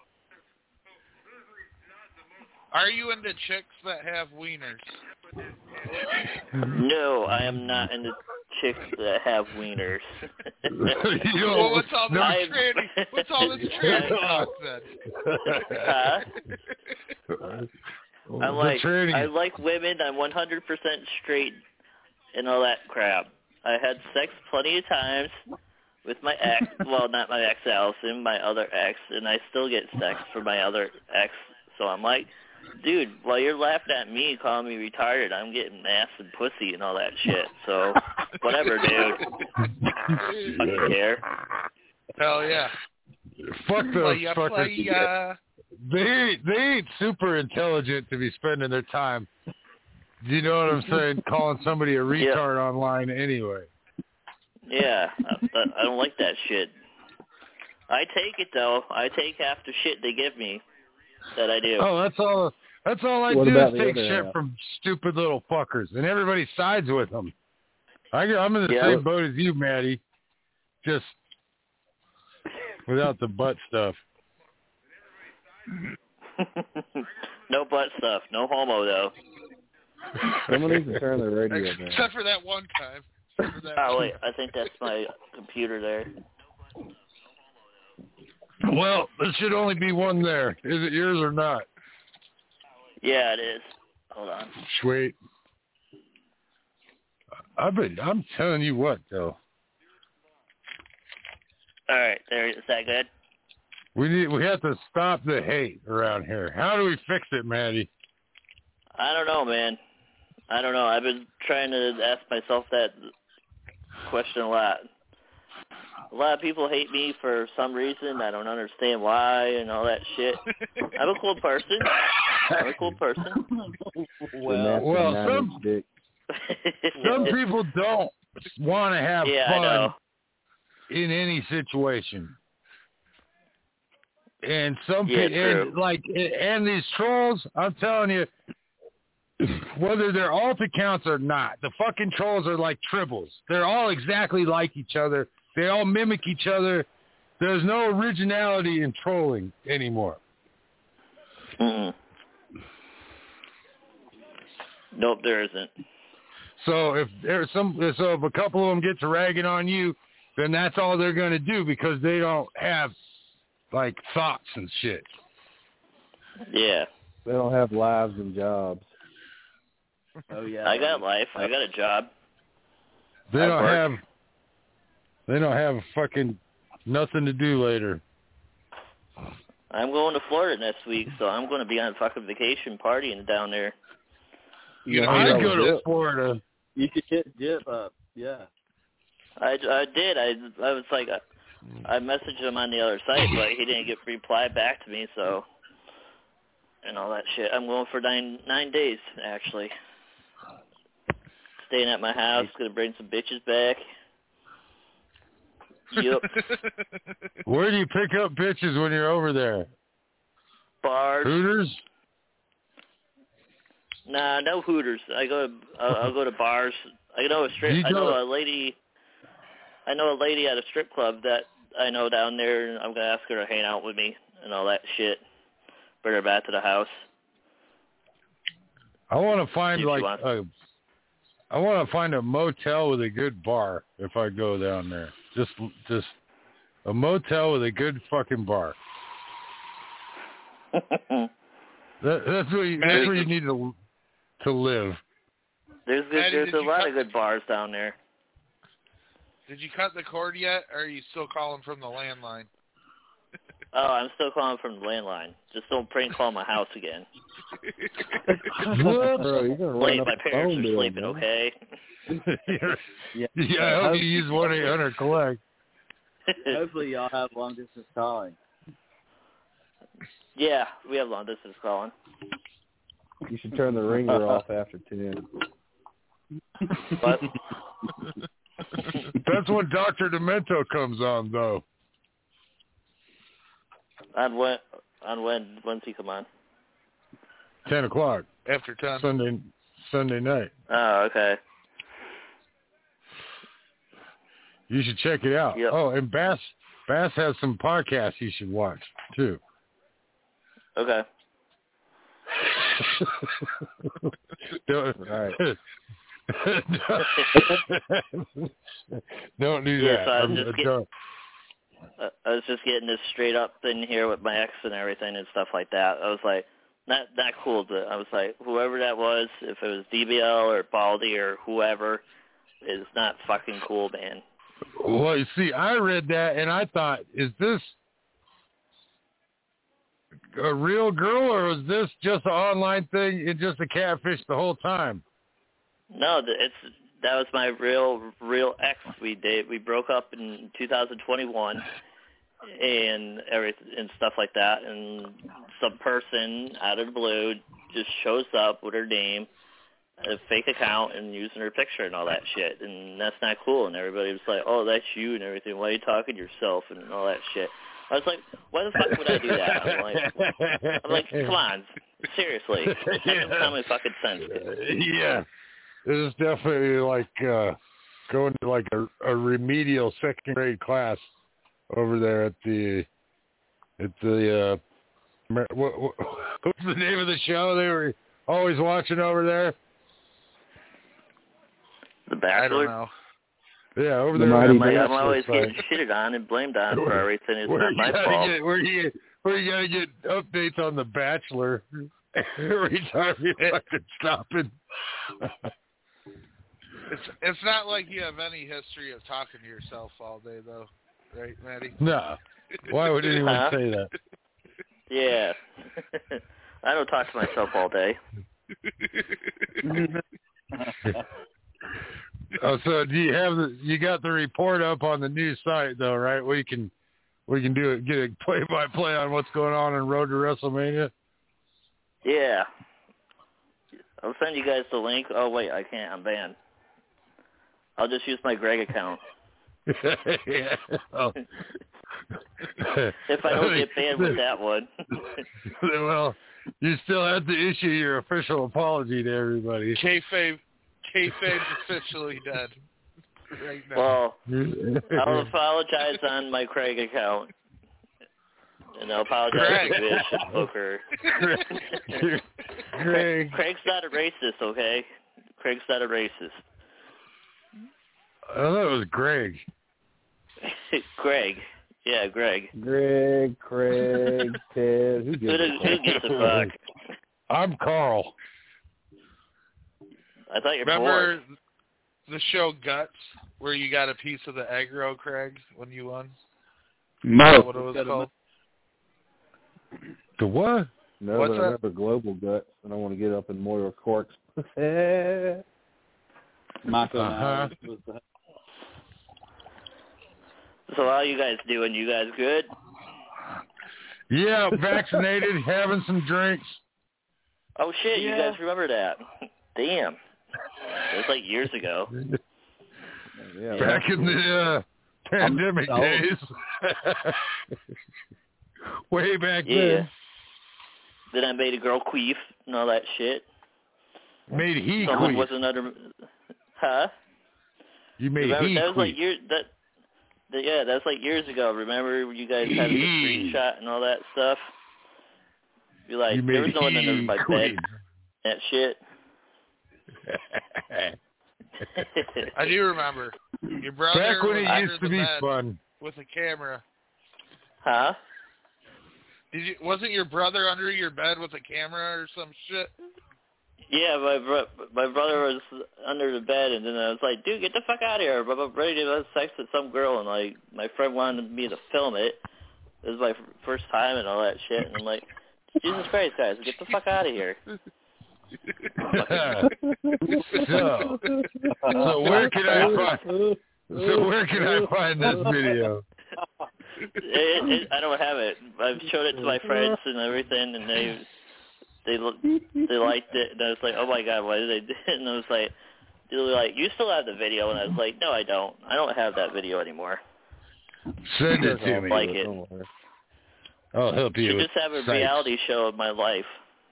are you into chicks that have wieners? no, I am not into chicks that have wieners. You know, Well, what's all this no- I- tranny? What's all this tranny talk then? Huh? the I'm like, tranny- I like women. I'm one hundred percent straight and all that crap. I had sex plenty of times with my ex. Well, not my ex Allison, my other ex, and I still get sex for my other ex. So I'm like, dude, while you're laughing at me, calling me retarded, I'm getting ass and pussy and all that shit. So whatever, dude. Fucking care. Hell yeah. Fuck those Playa, fuckers. playa. They ain't, they ain't super intelligent to be spending their time. Do you know what I'm saying? Calling somebody a retard online anyway. Yeah, I, I don't like that shit. I take it though. I take half the shit they give me. That I do. Oh, that's all. That's all I What do about is the take other shit half? from stupid little fuckers, and everybody sides with them. I, I'm in the Yeah. same boat as you, Maddie. Just without the butt stuff. No butt stuff. No homo though. Someone needs to turn their radio down. Except for that one time. Except for that Oh one. wait, I think that's my computer there. Well, there should only be one there. Is it yours or not? Yeah, it is. Hold on. Sweet. I've been. I'm telling you what, though. All right, there. Is that good? We need. We have to stop the hate around here. How do we fix it, Maddie? I don't know, man. I don't know. I've been trying to ask myself that question a lot. A lot of people hate me for some reason. I don't understand why and all that shit. I'm a cool person. I'm a cool person. Well, well some, dick. some people don't want to have yeah, I fun know. in any situation. And some yeah, people, true. and like, and these trolls, I'm telling you, whether they're alt accounts or not, the fucking trolls are like tribbles. They're all exactly like each other. They all mimic each other. There's no originality in trolling anymore. Mm-mm. Nope, there isn't. So if there's some, so if a couple of them get to ragging on you, then that's all they're going to do because they don't have like thoughts and shit. Yeah. They don't have lives and jobs. Oh yeah. I got life. I got a job. They I don't work. have. They don't have fucking nothing to do later. I'm going to Florida next week, so I'm going to be on fucking vacation partying down there. You I know, go to Florida. You could hit Jip up. Yeah. I, I did. I I was like, I messaged him on the other site, but he didn't get reply back to me. So, and all that shit. I'm going for nine nine days actually. Staying at my house. Gonna bring some bitches back. Yep. Where do you pick up bitches when you're over there? Bars. Hooters? Nah, no Hooters. I go to I'll, I'll go to bars. I know a strip. You I know go- a lady. I know a lady at a strip club that I know down there, and I'm gonna ask her to hang out with me and all that shit. Bring her back to the house. I want to find See if she like wants- a. I want to find a motel with a good bar if I go down there. Just, just a motel with a good fucking bar. That, that's where you, that's where you need to to live. There's good, Eddie, there's did a you lot cut- of good bars down there. Did you cut the cord yet, or are you still calling from the landline? Oh, I'm still calling from the landline. Just don't prank call my house again. Bro, you're gonna Wait, run up my the parents phone are bill, sleeping, man. okay? Yeah. Yeah, I hope you use one eight hundred collect. Hopefully y'all have long distance calling. Yeah, we have long distance calling. You should turn the ringer off after ten. But That's when Doctor Demento comes on, though. on when on when when's he come on? Ten o'clock After ten. Sunday Sunday night. Oh, okay. You should check it out. Yep. Oh, and Bass Bass has some podcasts you should watch too. Okay. don't, Right. don't do Yeah, that. so I was I'm- just get- don't. Uh, I was just getting this straight up in here with my ex and everything and stuff like that. I was like, not not cool. To, I was like, whoever that was, if it was D B L or Baldy or whoever, is not fucking cool, man. Well, you see, I read that and I thought, is this a real girl or is this just an online thing and just a catfish the whole time? No, th- it's that was my real real ex. We did we broke up in two thousand twenty-one and everything and stuff like that. And some person out of the blue just shows up with her name, a fake account, and using her picture and all that shit. And that's not cool. And everybody was like, "Oh, that's you," and everything. Why are you talking to yourself and all that shit? I was like, "Why the fuck would I do that?" I'm like, I'm like, come on, seriously, have some common fucking sense. Yeah. This is definitely like uh, going to like a, a remedial second grade class over there at the at the uh, what, what, what's the name of the show they were always watching over there? The I don't Bachelor. know. Yeah, over The there. Mighty at I'm, like, the I'm always Bachelor getting site. shitted on and blamed on for everything. It's Where not you my gotta fault. Get, where you get, where you gotta get updates on the Bachelor every time you fucking stopping. It's it's not like you have any history of talking to yourself all day, though, right, Maddie? No. Why would anyone Huh? say that? Yeah. I don't talk to myself all day. Oh, Oh, so do you have the? You got the report up on the new site though, right? We can, we can do it. Get a play-by-play on what's going on in Road to WrestleMania. Yeah. I'll send you guys the link. Oh wait, I can't. I'm banned. I'll just use my Greg account. Yeah. Oh. If I don't get banned with that one. Well, you still have to issue your official apology to everybody. Kayfabe, Kayfabe's officially dead right now. Well, I'll apologize on my Craig account. And I'll apologize Craig. to Bish and Booker. Craig. Craig's not a racist, okay? Craig's not a racist. I thought it was Greg. Greg. Yeah, Greg. Greg, Craig, Ted. Who Who, gives does, a who fuck? gives a fuck? I'm Carl. I thought you're Remember bored. the show Guts, where you got a piece of the egg roll, Craig, when you won? Mo. What it was called? The what? No, What's but I that? remember Global Guts, and I want to get up in Moira Cork's. Michael Uh-huh. Myers was the So how you guys doing? You guys good? Yeah, vaccinated, having some drinks. Oh, shit, you Yeah. guys remember that. Damn. It was like years ago. Yeah, Back in the uh, pandemic I'm- days. Way back Yeah. then. Then I made a girl queef and all that shit. Made he Someone queef. wasn't under... Huh? You made Remember, he that was queef. like years... That, that, yeah, that's like years ago. Remember you guys had the screenshot and all that stuff? Be like, You there made was no one under he my bed. queef. That shit. I do remember. Your brother Back when was it under used to the be bed fun. with a camera. Huh? Did you? Wasn't your brother under your bed with a camera or some shit? Yeah, my bro- my brother was under the bed, and then I was like, "Dude, get the fuck out of here!" But I'm ready to have sex with some girl, and like my friend wanted me to film it. It was my f- first time and all that shit, and I'm like, "Jesus Christ, guys, get the fuck out of here!" so, so where can I find? So where can I find this video? It, it, I don't have it. I've showed it to my friends and everything, and they they lo- they liked it, and I was like, "Oh my god, why did they do it?" And I was like, they were like, "You still have the video?" And I was like, "No, I don't. I don't have that video anymore." Send it to me. Like it. I'll help you. Should with just have a sites. reality show of my life.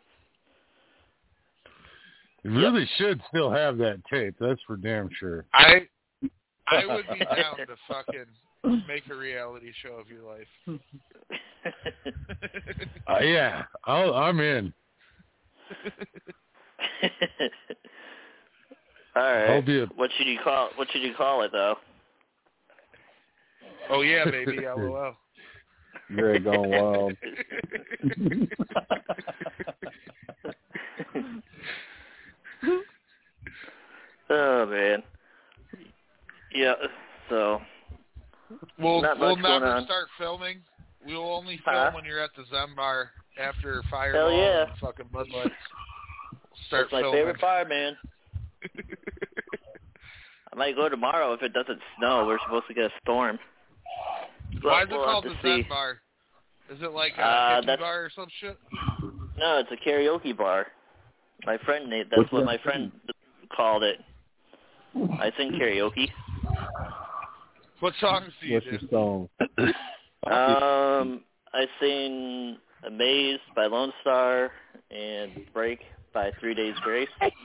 You really should still have that tape. That's for damn sure. I I would be down to fucking make a reality show of your life. Uh, yeah, I'll, I'm in. All right. I'll be a- What should you call? What should you call it though? Oh yeah, baby, LOL. Greg gone wild. Oh man. Yeah. So. We'll Not we'll much going never on. start filming. We will only film Huh? when you're at the Zen Bar after Hell Fireball yeah. and fucking Bud Lights. Start That's my filming. favorite bar, man. I might go tomorrow if it doesn't snow. We're supposed to get a storm. Why is it We'll called have the to Zen see. Bar? Is it like a Uh, hippie that's- bar or some shit? No, it's a karaoke bar. My friend Nate. That's What's what that? my friend called it. I sing karaoke. What songs do you What's do? your song? Um, I sing "Amazed" by Lone Star and "Break" by Three Days Grace.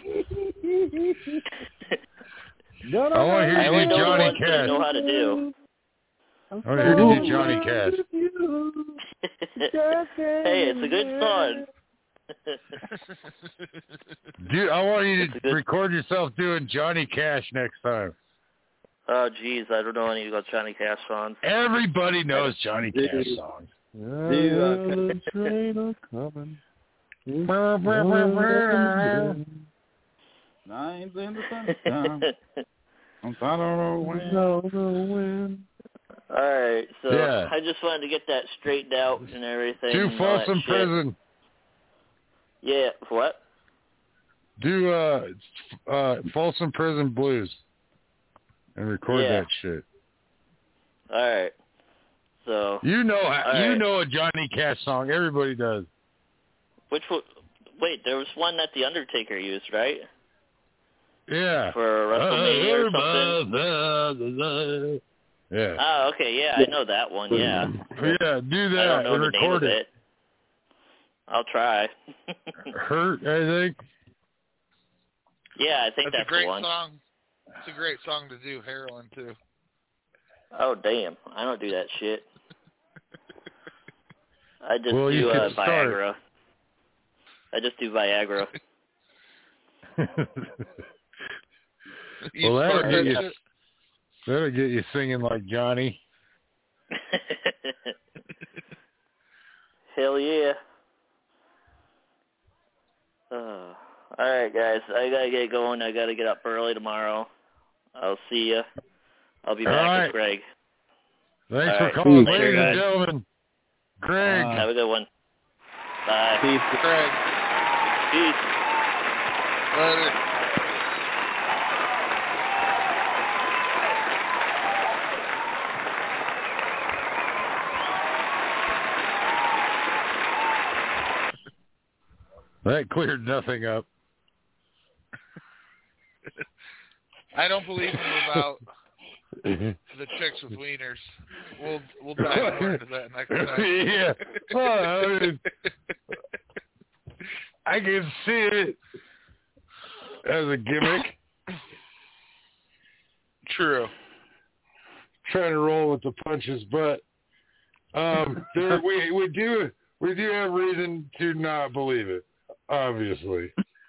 No, no, I want to I hear only you do know the Johnny ones that I know Cash. how to do. I want to hear you do Johnny Cash. Hey, it's a good song. Dude, I want you It's a to good- record yourself doing Johnny Cash next time. Oh, geez, I don't know any of Johnny Cash songs. Everybody knows Johnny Cash songs. The train a coming. Nines in the sunshine. I'm I don't know when. No, no, when. All right, so Yeah. I just wanted to get that straightened out and everything. Do and all that Folsom shit. Prison. Yeah, what? Do uh, uh, Folsom Prison Blues. and record Yeah. that shit. All right. So. You know, all you right. know a Johnny Cash song. Everybody does. Which one? Wait, there was one that the Undertaker used, right? Yeah. For WrestleMania or something. Yeah. Oh, okay. Yeah, I know that one. Yeah. Yeah, do that I don't know and the record name of it. it. I'll try. Hurt, I think. Yeah, I think that's, that's a great the one. song. It's a great song to do heroin too. Oh damn! I don't do that shit. I just well, do uh, start. Viagra. I just do Viagra. well, that'll get you. That'll get you singing like Johnny. Hell yeah. Uh, all right, guys. I gotta get going. I gotta get up early tomorrow. I'll see ya. I'll be All back right. with Greg. Thanks all for right. calling, Later, ladies guys. and gentlemen. Greg. Uh, Have a good one. Bye. Peace, Greg. Peace. Later. That cleared nothing up. I don't believe him about the chicks with wieners. We'll we'll dive more into that next time. Yeah. Well, I, mean, I can see it as a gimmick. True. Trying to roll with the punches, but um, there, we we do we do have reason to not believe it. Obviously.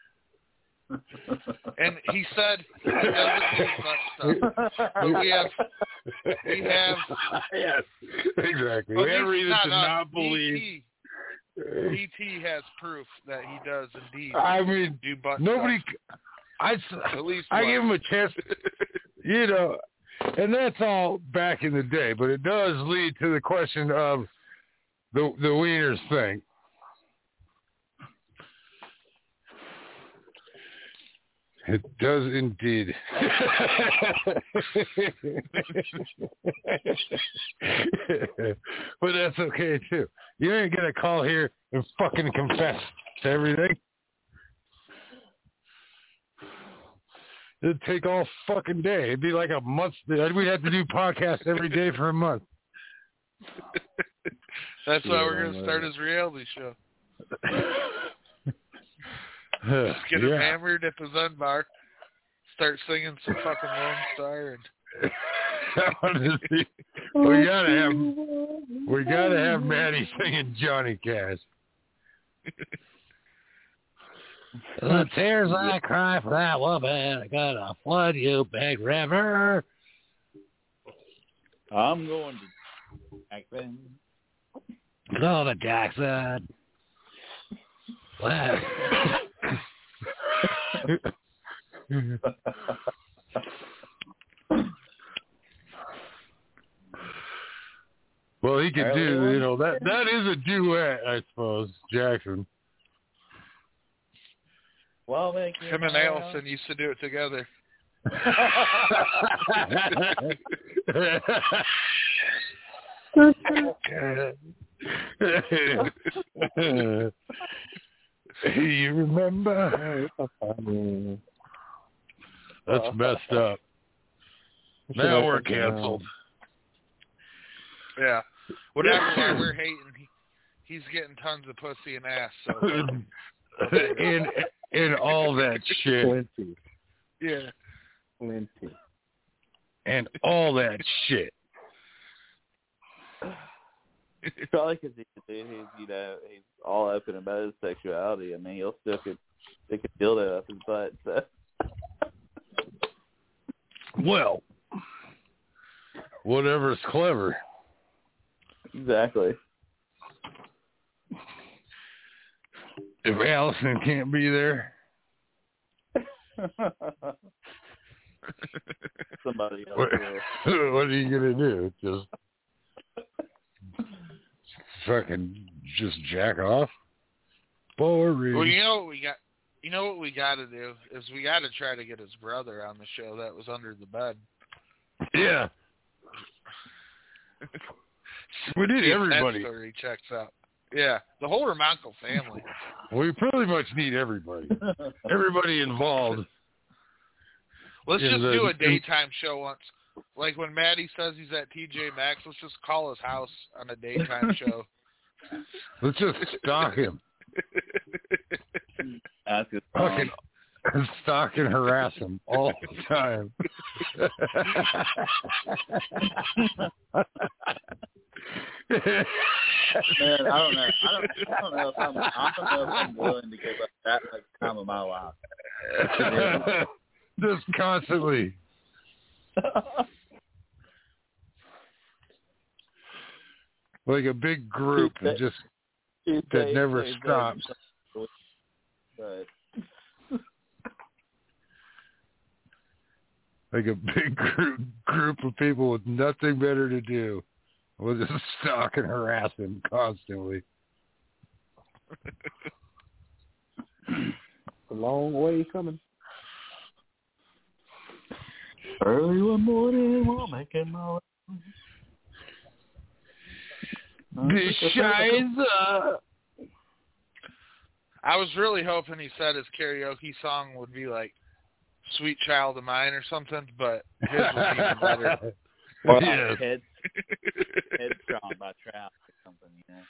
And he said he doesn't need much stuff. But we have we have yes, exactly. well, We have reason not to us, not believe. D T has proof that he does indeed. I mean, do butt nobody. stuff. I At least I one. give him a chance. You know, and that's all back in the day, but it does lead to the question of the the wieners thing. It does indeed. But that's okay, too. You ain't going to call here and fucking confess to everything. It'd take all fucking day. It'd be like a month. We'd have to do podcasts every day for a month. That's why we're going to start his reality show. Just get him yeah. hammered at the Zen bar, start singing some fucking Lone Star, and we gotta have we gotta have Maddie singing Johnny Cash. The tears I cry for that woman, I gotta flood you, big river. I'm going to Jackson. Go to Jackson. Well, well, he could do, you know, that that is a duet, I suppose, Jackson. Well, make him and Allison used to do it together. You remember? That's messed up. Now we're canceled. Yeah. Whatever guy we're hating, he, he's getting tons of pussy and ass. So. in in all that shit. Plenty. Yeah. Plenty. And all that shit. Probably because he's, he's, you know, he's all open about his sexuality. I mean, he'll still could stick a dildo up his butt. So. Well, whatever's clever. Exactly. If Allison can't be there. Somebody else What, will. what are you going to do? Just fucking just jack off? Boring. Well, you know what we got. You know what we got to do is we got to try to get his brother on the show that was under the bed. Yeah. We need See if everybody. That story checks out. Yeah, the whole Remonco family. We pretty much need everybody. Everybody involved. Let's in just the, do a in- daytime show once. Like when Maddie says he's at T J Maxx, let's just call his house on a daytime show. Let's just stalk him. That's good. Fucking stalk and harass him all the time. Man, I don't know. I don't, I don't know if I'm. I don't know if I'm willing to give up that much time of my life. Just constantly. Like a big group and just that never stops. But Like a big group group of people with nothing better to do. We'll just stalk and harass him constantly. A long way coming. early one morning while making my way. The Shiza. I was really hoping he said his karaoke song would be like "Sweet Child of Mine" or something, but his was even better. Or Yes. like head, Headstrong by Trout or something,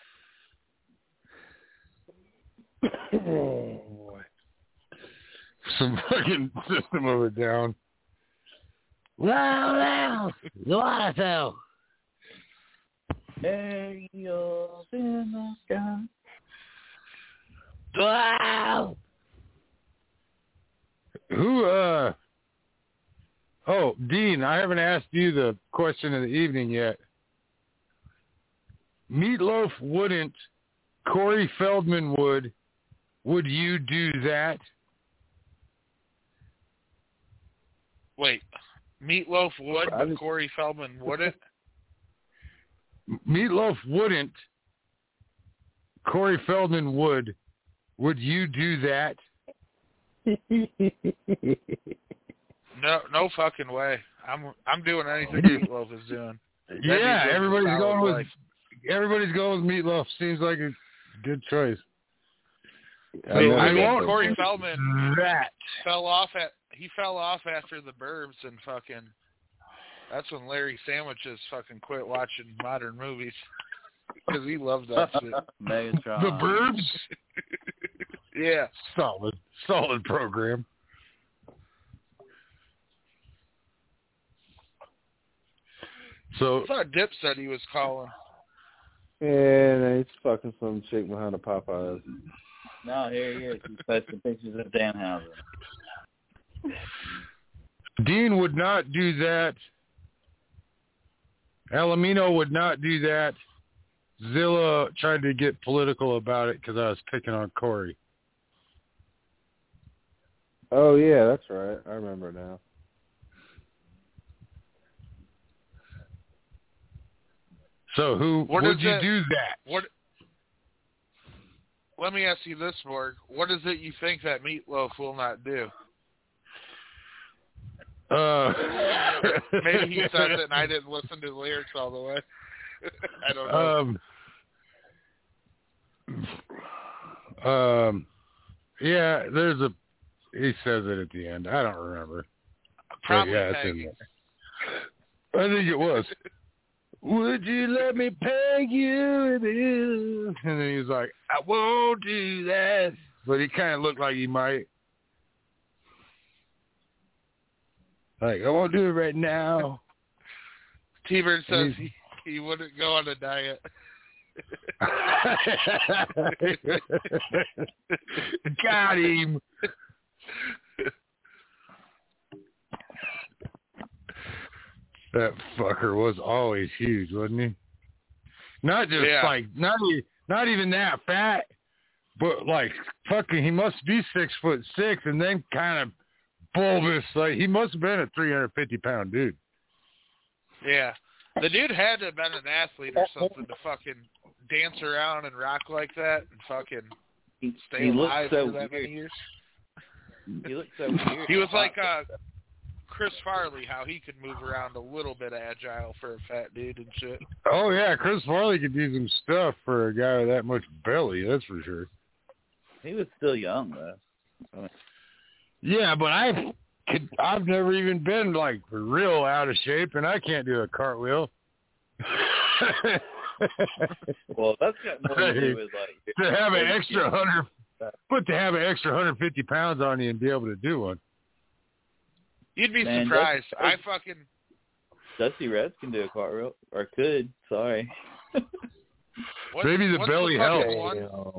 you know. Oh boy. Some fucking System of a Down. Wow, wow, the water fell. Hey, you're in the sky. Wow. Who, uh, oh, Dean, I haven't asked you the question of the evening yet. Meatloaf wouldn't, Corey Feldman would. Would you do that? Wait, Meatloaf would, I but just- Corey Feldman wouldn't? Meatloaf wouldn't, Corey Feldman would. Would you do that? No, no fucking way. I'm I'm doing anything Meatloaf is doing. That'd be Yeah, good for everybody's solid going with life. everybody's going with Meatloaf. Seems like a good choice. I know I that. mean, Corey Feldman That. fell off at he fell off after the Burbs, and fucking that's when Larry Sandwiches fucking quit watching modern movies because he loved that shit. Megatron. The Burbs. Yeah, Solid, solid program. So I thought Dip said he was calling. And it's fucking some chick behind the Popeyes. No, here he is. He's posting pictures of Danhausen. Dean would not do that. Alamino would not do that. Zilla tried to get political about it because I was picking on Corey. Oh, yeah, that's right. I remember now. So who What would is you it- do that? What? Let me ask you this, Morg. What is it you think that Meatloaf will not do? Uh, Maybe he says it and I didn't listen to the lyrics all the way. I don't know. Um, um, yeah, there's a, he says it at the end. I don't remember. Probably yeah, it's in Peggy. there. I think it was. Would you let me peg you? And then he was like, I won't do that. But he kind of looked like he might. Like, I won't do it right now. T-Bird says He's- he, he wouldn't go on a diet. Got him. That fucker was always huge, wasn't he? Not just Yeah. like not e- not even that fat, but like fucking he must be six foot six and then kind of bulbous. Like he must have been a three hundred fifty pound dude. Yeah. The dude had to have been an athlete or something to fucking dance around and rock like that and fucking He, stay he looked alive so for that weird. many years. He looked so weird. He was like uh, Chris Farley, how he could move around a little bit agile for a fat dude and shit. Oh, yeah, Chris Farley could do some stuff for a guy with that much belly, that's for sure. He was still young, though. I mean, yeah, but I could, I've never even been, like, real out of shape, and I can't do a cartwheel. Well, that's got more to do with, like... to have an extra one hundred... But to have an extra one hundred fifty pounds on you and be able to do one. You'd be Man, surprised. Dusty, I fucking... Dusty Rhodes can do a cartwheel. Or could. Sorry. What, Maybe the belly the helps. One?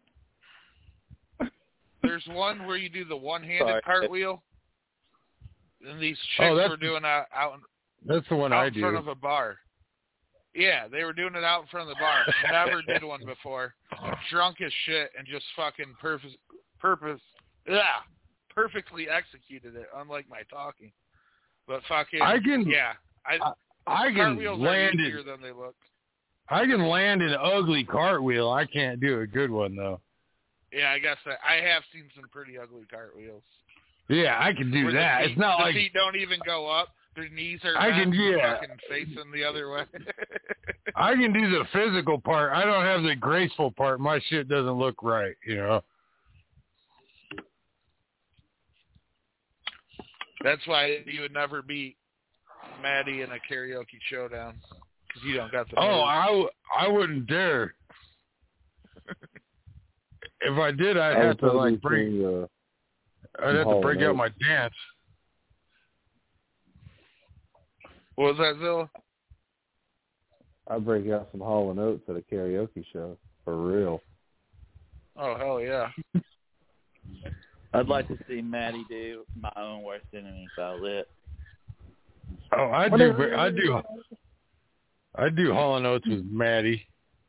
There's one where you do the one-handed Sorry. cartwheel. And these chicks Oh, that's- were doing out, out, That's the one out I in do. front of a bar. Yeah, they were doing it out in front of the bar. Never did one before. Drunk as shit and just fucking purpose, purpose, yeah, perfectly executed it, unlike my talking. But fucking, I can, yeah. I, I can cartwheels land are it. easier than they look. I can land an ugly cartwheel. I can't do a good one, though. Yeah, I guess that, I have seen some pretty ugly cartwheels. Yeah, I can do Where the that. feet- It's not the like... feet don't even go up. Their knees are I can- bent, yeah. fucking facing the other way. I can do the physical part. I don't have the graceful part. My shit doesn't look right, you know? That's why you would never beat Maddie in a karaoke showdown, because you don't got the Oh, moves. I, w- I wouldn't dare. If I did, I'd I have would to, totally like, break... sing, uh, I'd have to Hall break and out Oates. my dance. What was that, Zilla? I break out some Hall and Oates at a karaoke show for real. Oh, hell yeah. I'd like to see Maddie do My Own Worst Enemy by Lit. Oh, I do. I do. I do Hall and Oates with Maddie.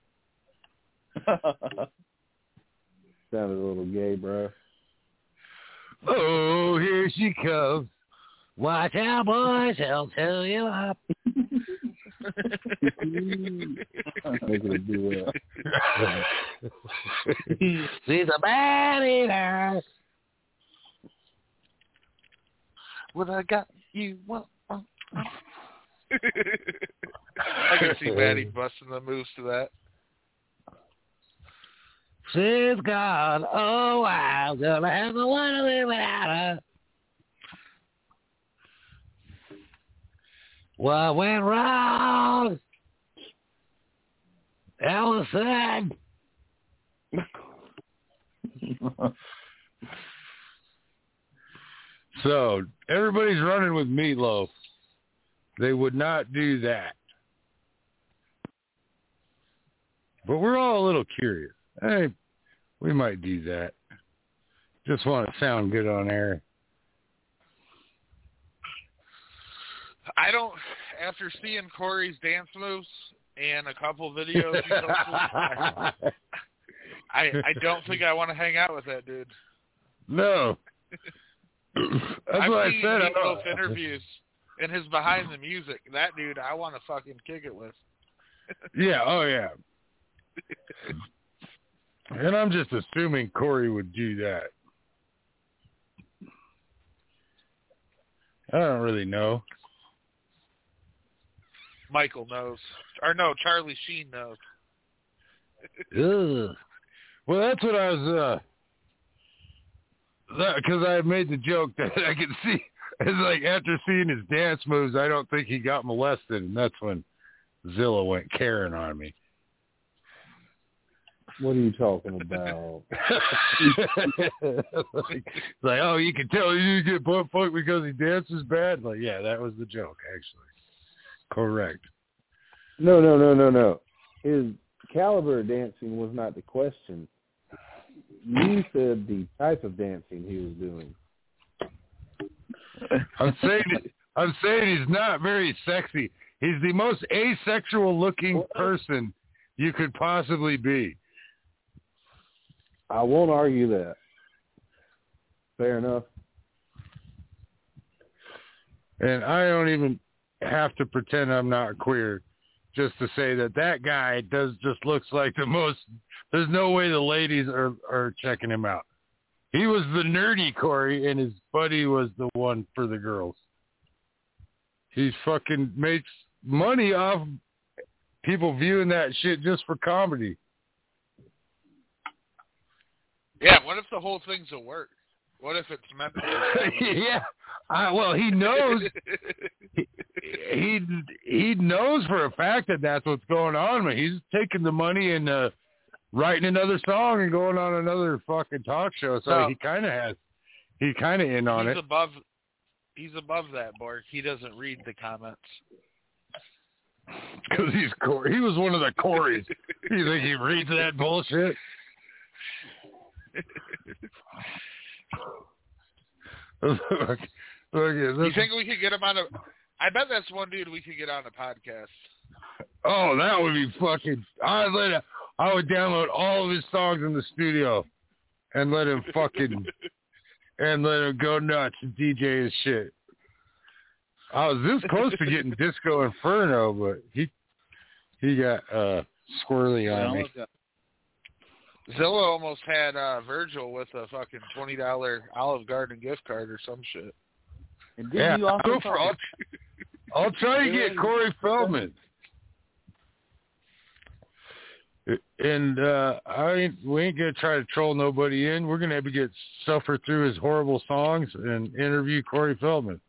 Sounded a little gay, bro. Oh, here she comes. Watch out, boys. I'll tell you up. Making a duet. She's a bad eater. What I got you want. I can see Maddie busting the moves to that. She's gone. Oh, I'm gonna have to want to live without her. What went wrong? Allison. So, everybody's running with Meatloaf. They would not do that. But we're all a little curious. Hey, we might do that. Just want to sound good on air. I don't, after seeing Corey's dance moves and a couple videos he posted, I, I I don't think I want to hang out with that dude. No. That's I've what I seen said. I Meatloaf don't- interviews and his behind the music. That dude, I want to fucking kick it with. Yeah, oh yeah. And I'm just assuming Corey would do that. I don't really know. Michael knows. Or no, Charlie Sheen knows. Ugh. Well, that's what I was, uh, because I had made the joke that I could see, it's like after seeing his dance moves, I don't think he got molested, and that's when Zilla went Karen on me. What are you talking about? like, like, oh, you can tell he didn't get butt fucked because he dances bad? Like, yeah, that was the joke, actually. Correct. No, no, no, no, no. His caliber of dancing was not the question. You said the type of dancing he was doing. I'm saying, I'm saying he's not very sexy. He's the most asexual-looking person you could possibly be. I won't argue that. Fair enough. And I don't even have to pretend I'm not queer just to say that that guy does just looks like the most, there's no way the ladies are, are checking him out. He was the nerdy Corey, and his buddy was the one for the girls. He fucking makes money off people viewing that shit just for comedy. Yeah, what if the whole thing's a work? What if it's meant to be? Yeah. I, well, he knows. he, he he knows for a fact that that's what's going on. But he's taking the money and uh, writing another song and going on another fucking talk show. So No. he kind of has. He kind of in on he's it. above. He's above that, Bork. He doesn't read the comments. Because he's Corey. He was one of the Corys. You think he reads that bullshit? Look, look, You think we could get him on a? I bet that's one dude we could get on a podcast. Oh, that would be fucking. I let it, I would download all of his songs in the studio, and let him fucking, and let him go nuts and D J his shit. I was this close to getting Disco Inferno, but he he got uh, squirrely on me. Zilla almost had uh, Virgil with a fucking twenty dollar Olive Garden gift card or some shit. And Yeah, you also I'll, I'll, I'll try to get Corey Feldman. And uh, I ain't, we ain't gonna try to troll nobody in. We're gonna have to get suffer through his horrible songs and interview Corey Feldman.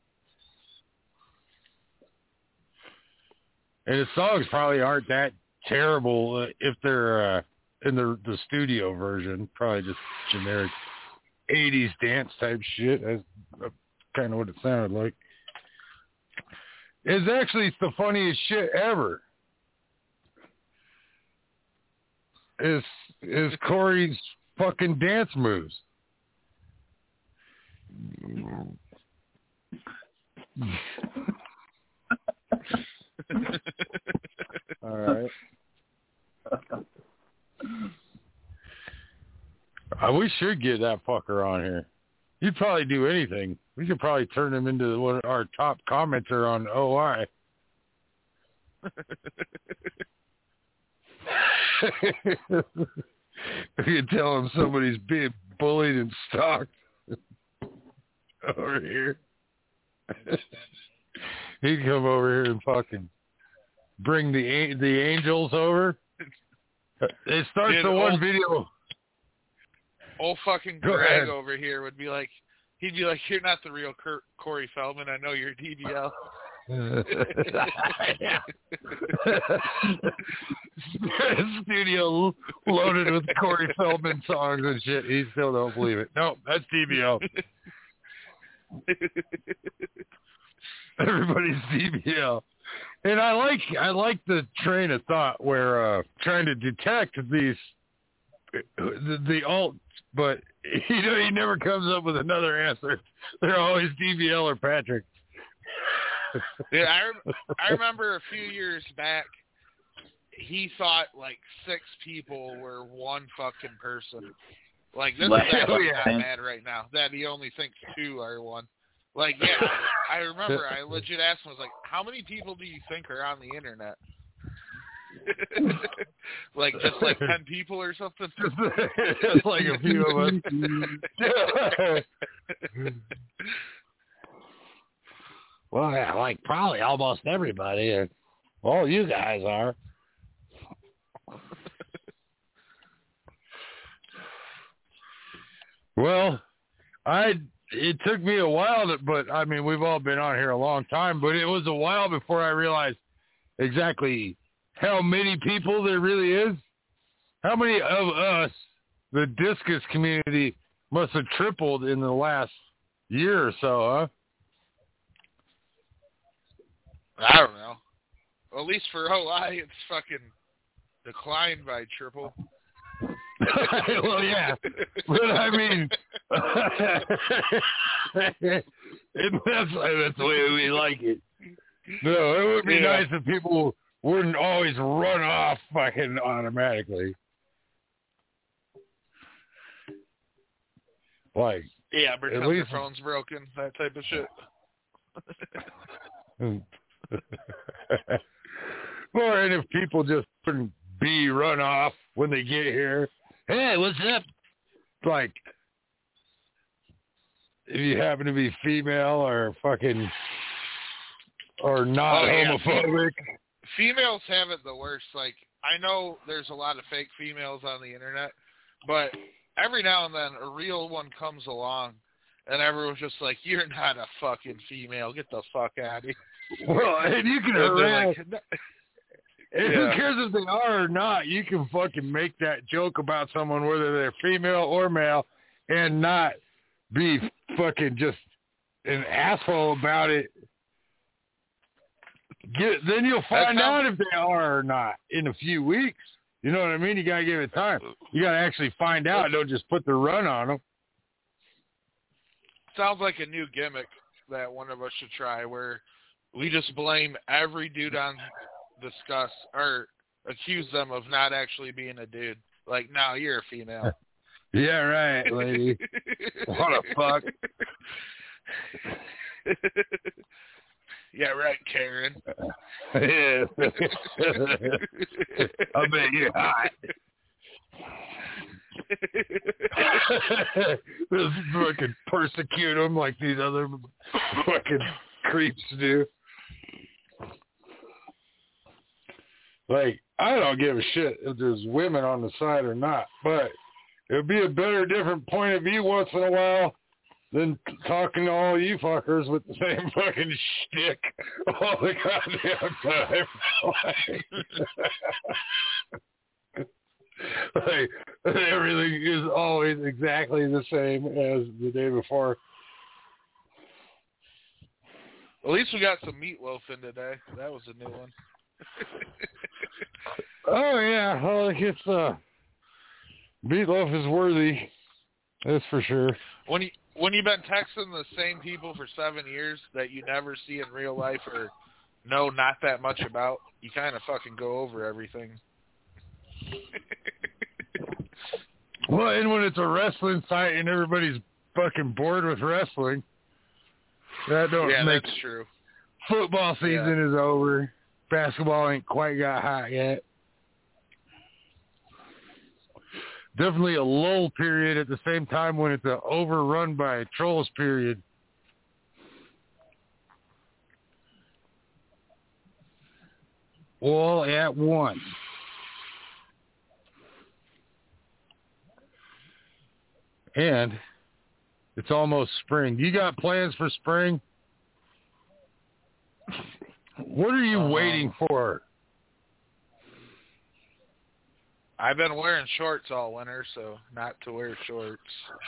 And his songs probably aren't that terrible uh, if they're uh, in the the studio version. Probably just generic eighties dance type shit. That's uh, kind of what it sounded like. It's actually the funniest shit ever. Is is Corey's fucking dance moves. All right. Uh, we should get that fucker on here. He'd probably do anything. We could probably turn him into one of our top commenter on O I. We could tell him somebody's being bullied and stalked over here. He'd come over here and fucking bring the the angels over. It starts Dude, the one old, video. Old fucking Go Greg ahead. over here would be like, he'd be like, "You're not the real Cor- Corey Feldman. I know you're D B L." Studio loaded with Corey Feldman songs and shit. He still don't believe it. No, that's D B L. Everybody's D B L. And I like I like the train of thought where uh, trying to detect these the, the alt, but you know he never comes up with another answer. They're always D B L or Patrick. Dude, I rem- I remember a few years back, he thought like six people were one fucking person. Like this Like, is actually yeah. not mad right now that he only thinks two are one. Like yeah, I remember I legit asked him, I was like, how many people do you think are on the internet? Like just like ten people or something. Just like a few of us. Well, yeah, like probably almost everybody. Or, well, you guys are. Well, I it took me a while, to, but I mean, we've all been on here a long time, but it was a while before I realized exactly how many people there really is. How many of us, the discus community, must have tripled in the last year or so, huh? I don't know. Well, at least for O I, it's fucking declined by triple. Well, yeah, but I mean, it, that's, that's the way we like it. No, it would be Yeah. nice if people wouldn't always run off fucking automatically. Like, Yeah, pretend At their least- phone's broken, that type of shit. or and if people just wouldn't be run off when they get here. Hey, what's up? Like, if you happen to be female or fucking are not Oh, yeah. homophobic. Females have it the worst. Like, I know there's a lot of fake females on the internet, but every now and then a real one comes along, and everyone's just like, "You're not a fucking female. Get the fuck out of here." Well, and you can And they're harass. like, "No." And Yeah. who cares if they are or not? You can fucking make that joke about someone, whether they're female or male, and not be fucking just an asshole about it. Get, then you'll find sounds- out if they are or not in a few weeks. You know what I mean? You gotta give it time. You gotta actually find out. Don't just put the run on them. Sounds like a new gimmick that one of us should try, where we just blame every dude on discuss or accuse them of not actually being a dude. Like, no, you're a female. Yeah, right, lady. What a fuck. Yeah, right, Karen. Yeah. I bet you're hot. Just fucking persecute them like these other fucking creeps do. Like, I don't give a shit if there's women on the side or not, but it would be a better, different point of view once in a while than talking to all you fuckers with the same fucking shtick all the goddamn time. Like, everything is always exactly the same as the day before. At least we got some meatloaf in today. That was a new one. Oh yeah, well, it's uh, meatloaf is worthy. That's for sure. When you when you've been texting the same people for seven years that you never see in real life or know not that much about, you kind of fucking go over everything. Well, and when it's a wrestling site and everybody's fucking bored with wrestling, that don't Yeah, make that's true. Football season Yeah. is over. Basketball ain't quite got hot yet. Definitely a lull period at the same time when it's a overrun by trolls period. All at once. And it's almost spring. You got plans for spring? What are you Uh-huh. waiting for? I've been wearing shorts all winter, so not to wear shorts.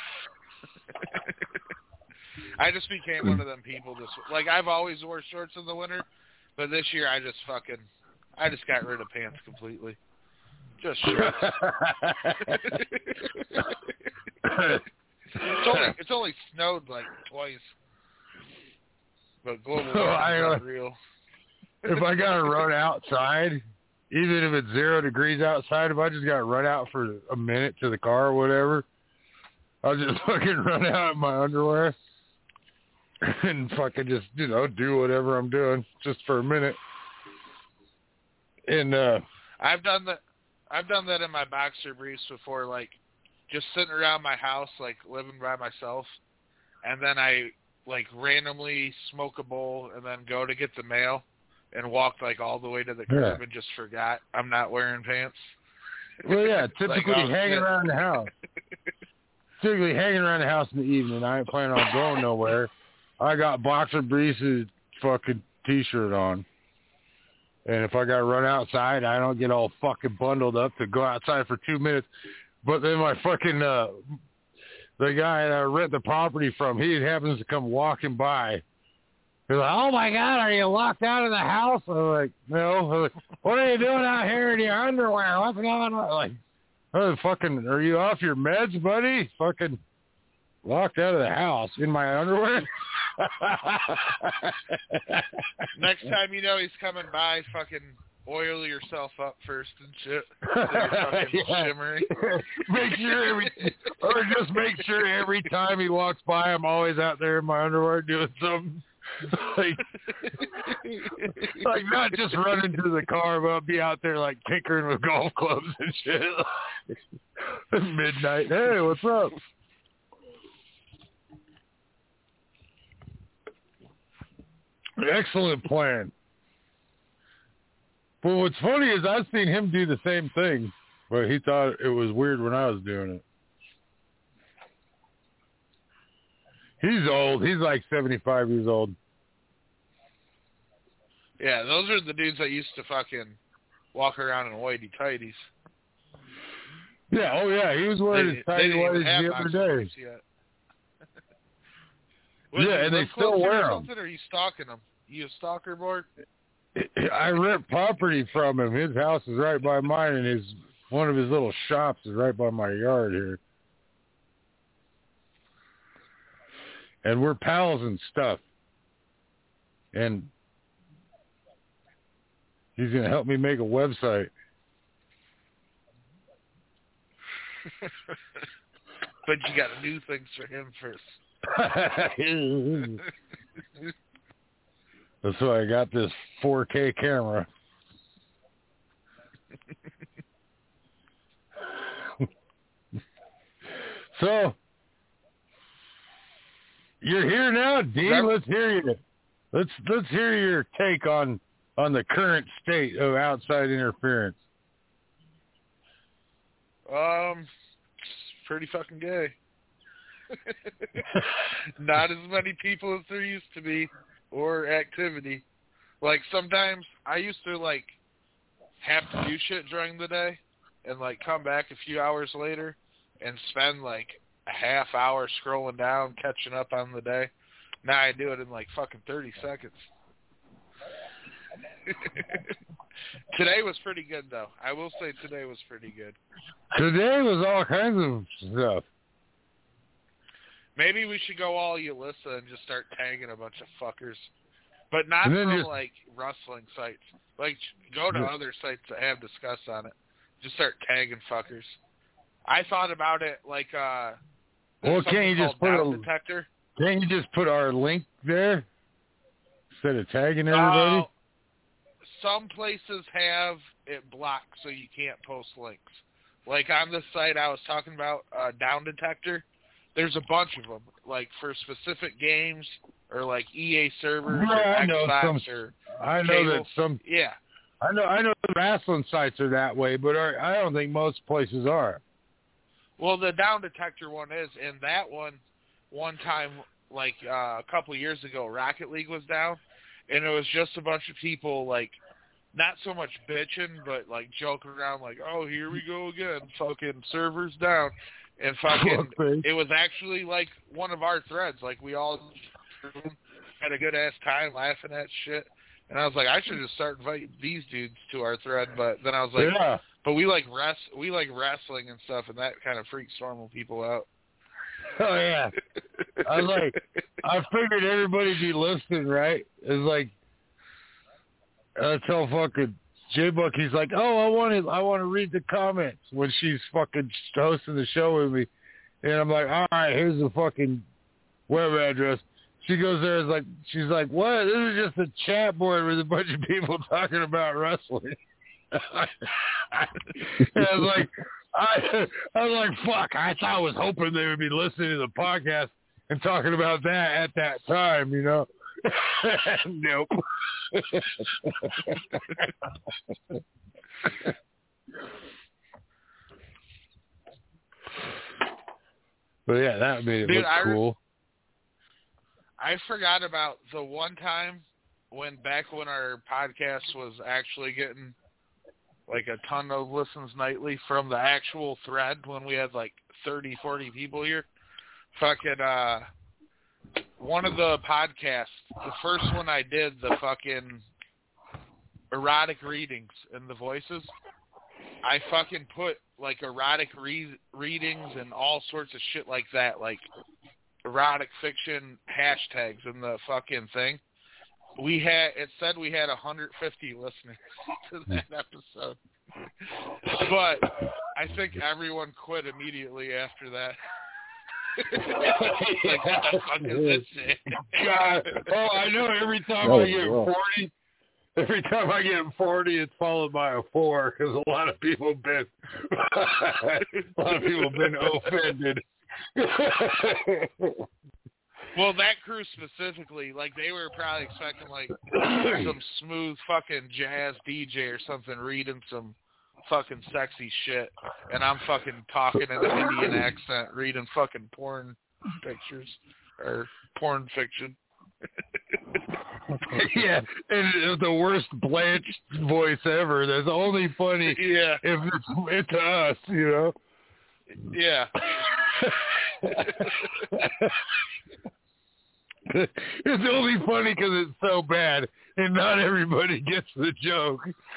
I just became one of them people. Just like I've always wore shorts in the winter, but this year I just fucking, I just got rid of pants completely. Just shorts. it's only it's only snowed like twice, but global So warming I, is uh, not real. If I got to run outside, even if it's zero degrees outside, if I just got to run out for a minute to the car or whatever, I'll just fucking run out in my underwear and fucking just, you know, do whatever I'm doing just for a minute. And, uh, I've done that. I've done that in my boxer briefs before, like just sitting around my house, like living by myself, and then I like randomly smoke a bowl and then go to get the mail and walk like all the way to the curb Yeah. and just forgot I'm not wearing pants. well, yeah, Like, typically oh, hanging shit. around the house. Typically hanging around the house in the evening. I ain't planning on going nowhere. I got boxer briefs and fucking T-shirt on. And if I got to run outside, I don't get all fucking bundled up to go outside for two minutes. But then my fucking, uh, the guy that I rent the property from, he happens to come walking by. He's like, oh, my God, are you locked out of the house? I'm like, no. I'm like, what are you doing out here in your underwear? What's going on? Like, oh, fucking, are you off your meds, buddy? Fucking locked out of the house in my underwear? Next time you know he's coming by, fucking oil yourself up first and shit. So you're fucking Yeah. shimmery. Make sure every, or just make sure every time he walks by, I'm always out there in my underwear doing something. Like, like not just running to the car, but I'll be out there like tinkering with golf clubs and shit. Midnight. Hey, what's up? Excellent plan. But what's funny is I've seen him do the same thing, but he thought it was weird when I was doing it. He's old. He's like seventy-five years old. Yeah, those are the dudes that used to fucking walk around in whitey-tighties. Yeah, oh yeah, he was wearing his tighty whities the other day. Yeah, and they still wear them. Or are you stalking them? You a stalker, Borg? I rent property from him. His house is right by mine, and his one of his little shops is right by my yard here. And we're pals and stuff. And he's going to help me make a website. But you got to do things for him first. That's why I got this four K camera. So, you're here now, Dean. Let's hear you. Let's let's hear your take on on the current state of outside interference. Um, it's pretty fucking gay. Not as many people as there used to be, or activity. Like, sometimes I used to, like, have to do shit during the day and, like, come back a few hours later and spend, like, a half hour scrolling down, catching up on the day. Now I do it in, like, fucking thirty seconds. Today was pretty good, though. I will say today was pretty good. Today was all kinds of stuff. Maybe we should go all Yalissa and just start tagging a bunch of fuckers. But not And then from, just- like, wrestling sites. Like, go to Yeah. other sites that have Discuss on it. Just start tagging fuckers. I thought about it like, uh... Well, there's can't you something just called put Down a Detector. can't you just put our link there instead of tagging everybody? Uh, some places have it blocked so you can't post links. Like on this site I was talking about, uh, Down Detector, there's a bunch of them, like for specific games or like E A servers Yeah, or I know Xbox some. or I know cable. that some. Yeah. I know. I know the wrestling sites are that way, but are, I don't think most places are. Well, the Down Detector one is, and that one, one time, like uh, a couple of years ago, Rocket League was down, and it was just a bunch of people, like, not so much bitching, but, like, joking around, like, oh, here we go again, fucking servers down, and fucking, it was actually, like, one of our threads, like, we all had a good-ass time laughing at shit, and I was like, I should just start inviting these dudes to our thread, but then I was like, Yeah. but we like rest, we like wrestling and stuff, and that kind of freaks normal people out. Oh yeah. I was like, I figured everybody'd be listening, right? It's like, I tell fucking J Buck, he's like, oh, I want to, I want to read the comments when she's fucking hosting the show with me, and I'm like, all right, here's the fucking web address. She goes there, is like, she's like, what? This is just a chat board with a bunch of people talking about wrestling. And I was like, I, I was like, fuck! I thought I was hoping they would be listening to the podcast and talking about that at that time, you know. Nope. But yeah, that made it Dude, look I re- cool. I forgot about the one time when back when our podcast was actually getting like a ton of listens nightly from the actual thread when we had like thirty, forty people here. Fucking, uh, one of the podcasts, the first one I did, the fucking erotic readings and the voices, I fucking put like erotic re- readings and all sorts of shit like that, like erotic fiction hashtags in the fucking thing. We had, it said we had one hundred fifty listeners to that episode. But I think everyone quit immediately after that. Like, what the fuck is this shit? God. Oh, I know every time Oh, I get wow. forty, every time I get forty, it's followed by a four because a lot of people have been, a lot of people have been offended. Well, that crew specifically, like, they were probably expecting, like, some smooth fucking jazz D J or something reading some fucking sexy shit, and I'm fucking talking in an Indian accent, reading fucking porn pictures, or porn fiction. Yeah, and the worst Blanche voice ever. That's only funny yeah. if it's, it's us, you know? Yeah. It's only funny because it's so bad, and not everybody gets the joke.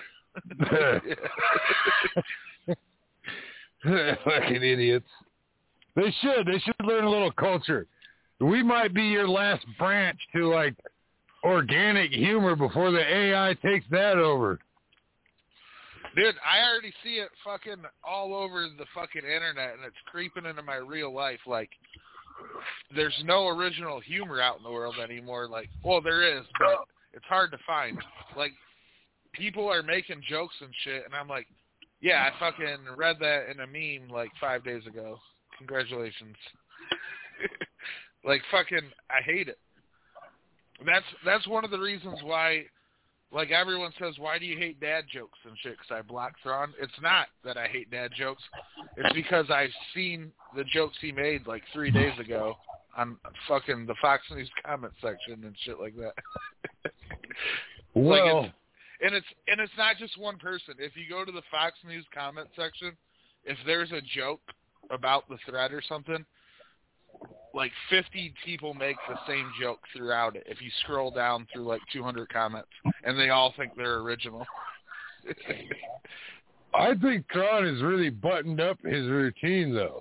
Fucking idiots. They should. They should learn a little culture. We might be your last branch to, like, organic humor before the A I takes that over. Dude, I already see it fucking all over the fucking internet, and it's creeping into my real life. Like, there's no original humor out in the world anymore. Like, well, there is, but it's hard to find. Like, people are making jokes and shit, and I'm like, yeah, I fucking read that in a meme like five days ago. Congratulations. Like, fucking, I hate it. That's that's one of the reasons why, like, everyone says, why do you hate dad jokes and shit? Because I block Thrawn. It's not that I hate dad jokes. It's because I've seen the jokes he made, like, three days ago on fucking the Fox News comment section and shit like that. Well, like it's, and it's and it's not just one person. If you go to the Fox News comment section, if there's a joke about the thread or something, like fifty people make the same joke throughout it if you scroll down through like two hundred comments, and they all think they're original. I think Tron is really buttoned up his routine, though.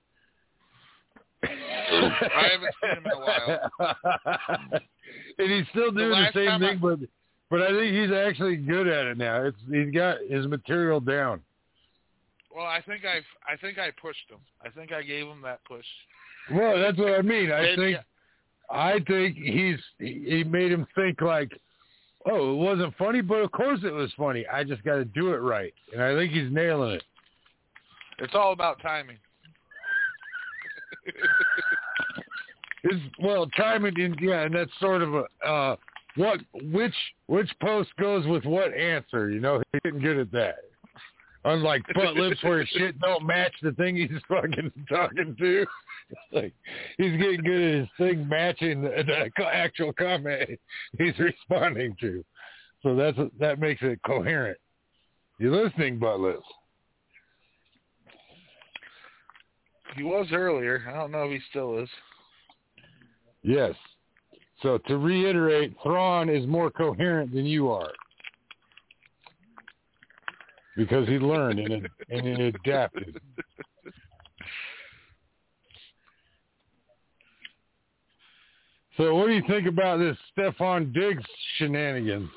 I haven't seen him in a while. And he's still doing the, the same thing, I... but but I think he's actually good at it now. It's he's got his material down. Well, I think I've I think I pushed him. I think I gave him that push. Well, that's what I mean. I Maybe, think yeah. I think he's he made him think like, oh, it wasn't funny, but of course it was funny. I just got to do it right, and I think he's nailing it. It's all about timing. It's well, timing, and yeah, and that's sort of a uh, what which which post goes with what answer. You know, he's getting good at that. Unlike butt lips where his shit don't match the thing he's fucking talking to. Like, he's getting good at his thing matching the, the actual comment he's responding to. So that's that makes it coherent. You listening, butt lips? He was earlier. I don't know if he still is. Yes. So to reiterate, Thrawn is more coherent than you are. Because he learned and, it, and it adapted. So what do you think about this Stefon Diggs shenanigans?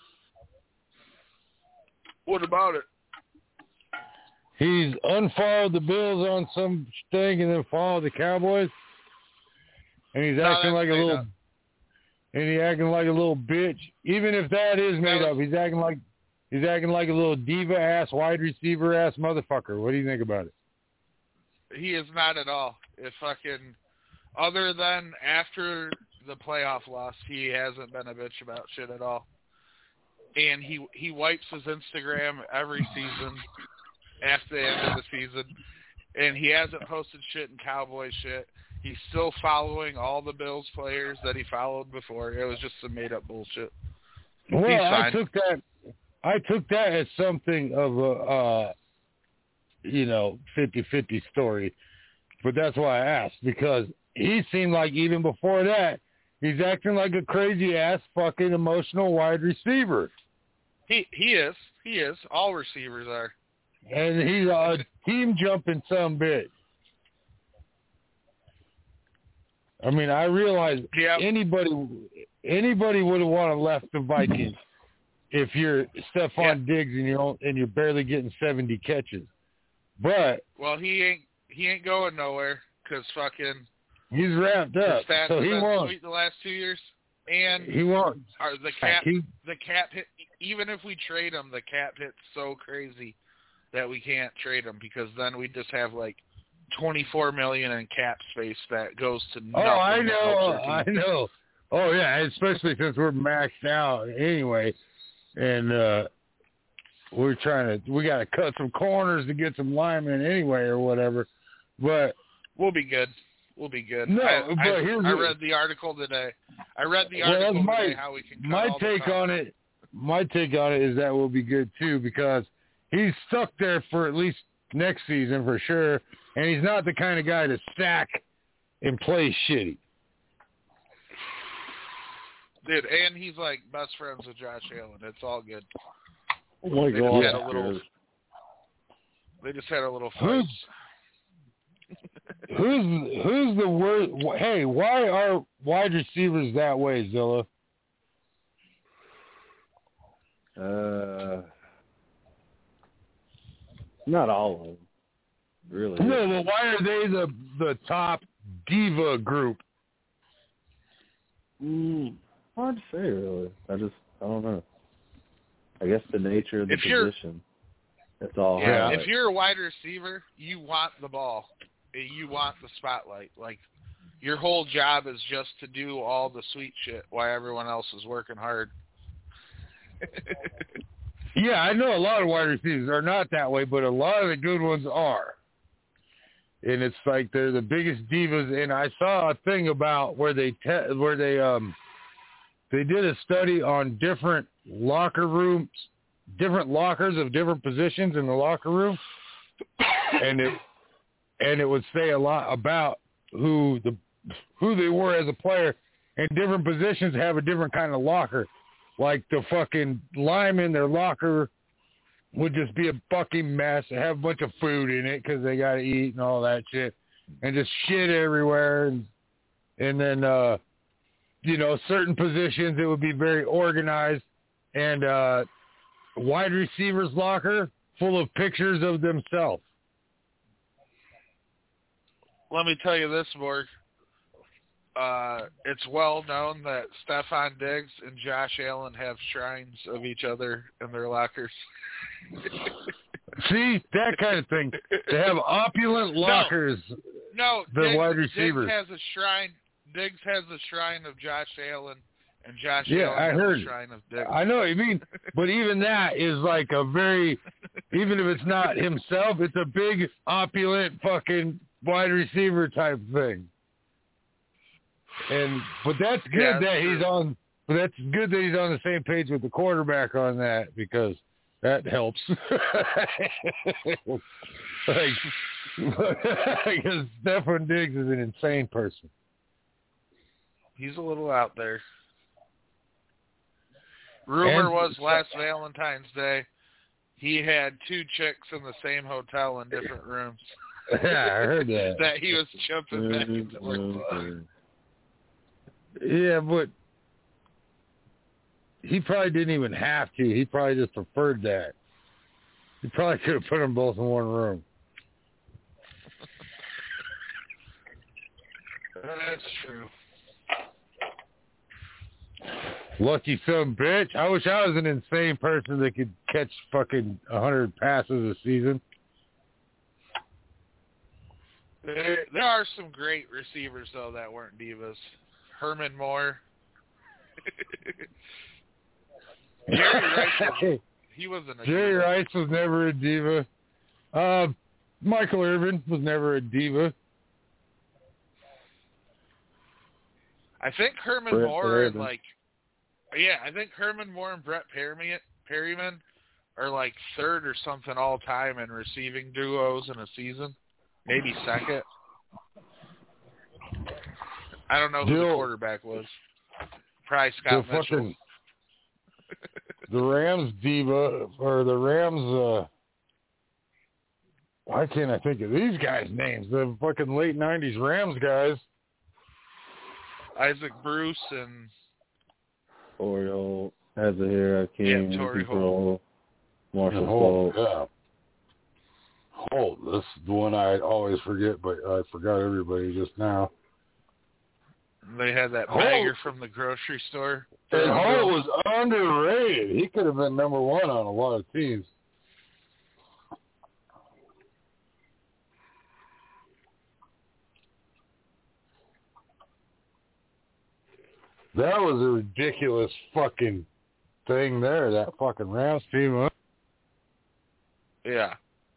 What about it? He's unfollowed the Bills on some thing and then followed the Cowboys. And he's no, acting like a little up. and he acting like a little bitch. Even if that is made that up, he's acting like He's acting like a little diva-ass, wide receiver-ass motherfucker. What do you think about it? He is not at all. If fucking, other than after the playoff loss, he hasn't been a bitch about shit at all. And he he wipes his Instagram every season after the end of the season. And he hasn't posted shit in Cowboy shit. He's still following all the Bills players that he followed before. It was just some made-up bullshit. Well, He's I fine. took that... I took that as something of a, uh, you know, fifty-fifty story, but that's why I asked, because he seemed like even before that, he's acting like a crazy-ass fucking emotional wide receiver. He he is. He is. All receivers are. And he's a team-jumping sumbitch. I mean, I realize yep. anybody anybody would have wanted left the Vikings if you're Stefon yeah. Diggs and you're and you're barely getting seventy catches, but well, he ain't he ain't going nowhere because fucking he's wrapped up. His stats So he have been won't. sweet the last two years, and He won't. Are the cap He, the cap hit? Even if we trade him, the cap hits so crazy that we can't trade him because then we just have like twenty-four million dollars in cap space that goes to nothing. Oh, I that helps know, our team. I know. Oh, yeah, especially since we're maxed out anyway, and uh, we're trying to, we got to cut some corners to get some linemen anyway or whatever, but we'll be good. We'll be good. No, I, but I, here's I the, read the article today. I read the well, article my, today how we can cut my all take the on it. My take on it is that we'll be good too because he's stuck there for at least next season for sure, and he's not the kind of guy to sack and play shitty. Dude, and he's like best friends with Josh Allen. It's all good. Oh my they God. Just had a little, they just had a little fight. Who's, who's who's the worst? Hey, why are wide receivers that way, Zilla? Uh, not all of them, really. No, well, why are they the the top diva group? Mm, hard to say, really. I just, I don't know. I guess the nature of the if you're, position. That's all. Yeah, highlight. if you're a wide receiver, you want the ball. You want the spotlight. Like, your whole job is just to do all the sweet shit while everyone else is working hard. Yeah, I know a lot of wide receivers are not that way, but a lot of the good ones are. And it's like they're the biggest divas. And I saw a thing about where they te- where they um they did a study on different locker rooms, different lockers of different positions in the locker room, and it and it would say a lot about who the who they were as a player. And different positions have a different kind of locker. Like the fucking linemen, their locker would just be a fucking mess. They have a bunch of food in it because they got to eat and all that shit. And just shit everywhere. And, and then, uh, you know, certain positions, it would be very organized. And uh, wide receivers' locker full of pictures of themselves. Let me tell you this, Borg. Uh, it's well known that Stephon Diggs and Josh Allen have shrines of each other in their lockers. See, that kind of thing. They have opulent lockers. No, the Diggs, wide receivers. Diggs has a shrine. Diggs has a shrine of Josh Allen, and Josh yeah, Allen I has heard. a shrine of Diggs. I know what you mean, but even that is like a very, even if it's not himself, it's a big opulent fucking wide receiver type thing. And but that's good Yeah, that that's he's true. on. But that's good that he's on the same page with the quarterback on that because that helps. like, because Stephon Diggs is an insane person. He's a little out there. Rumor And- was last Valentine's Day, he had two chicks in the same hotel in different rooms. Yeah, I heard that. that he was jumping back and forth. Yeah, but he probably didn't even have to. He probably just preferred that. He probably could have put them both in one room. That's true. Lucky son bitch. I wish I was an insane person that could catch fucking a hundred passes a season. There, there are some great receivers, though, that weren't divas. Herman Moore. Jerry Rice, was, he wasn't a Jerry diva. Rice was never a diva. Uh, Michael Irvin was never a diva. I think Herman Brett Moore and, Perryman. like, yeah, I think Herman Moore and Brett Perryman, Perryman are, like, third or something all-time in receiving duos in a season. Maybe second. I don't know who Bill, the quarterback was. Probably Scott the Mitchell. fucking the Rams diva or the Rams. Uh, why can't I think of these guys' names? The fucking late nineties Rams guys. Isaac Bruce and Oriole has it here. I can't. Yeah, Torrey Holt. Marshall Holt, Falk. yeah. Holt, this is the one I always forget, but I forgot everybody just now. they had that Holt. bagger from the grocery store. And Holt was underrated. He could have been number one on a lot of teams. That was a ridiculous fucking thing there, that fucking Rams team, huh? Yeah.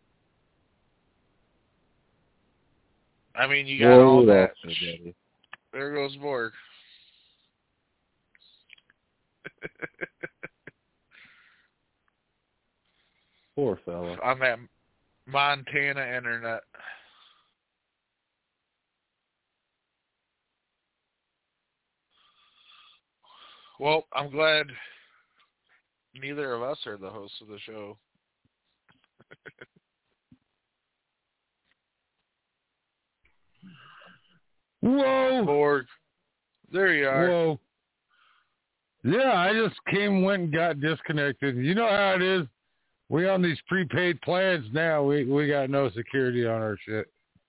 I mean, you got Whoa, all that. that's so good. There goes Borg. Poor fella. On that Montana internet. Well, I'm glad neither of us are the hosts of the show. Whoa! Borg. There you are. Whoa. Yeah, I just came, went and got disconnected. You know how it is? We on these prepaid plans now. We we got no security on our shit.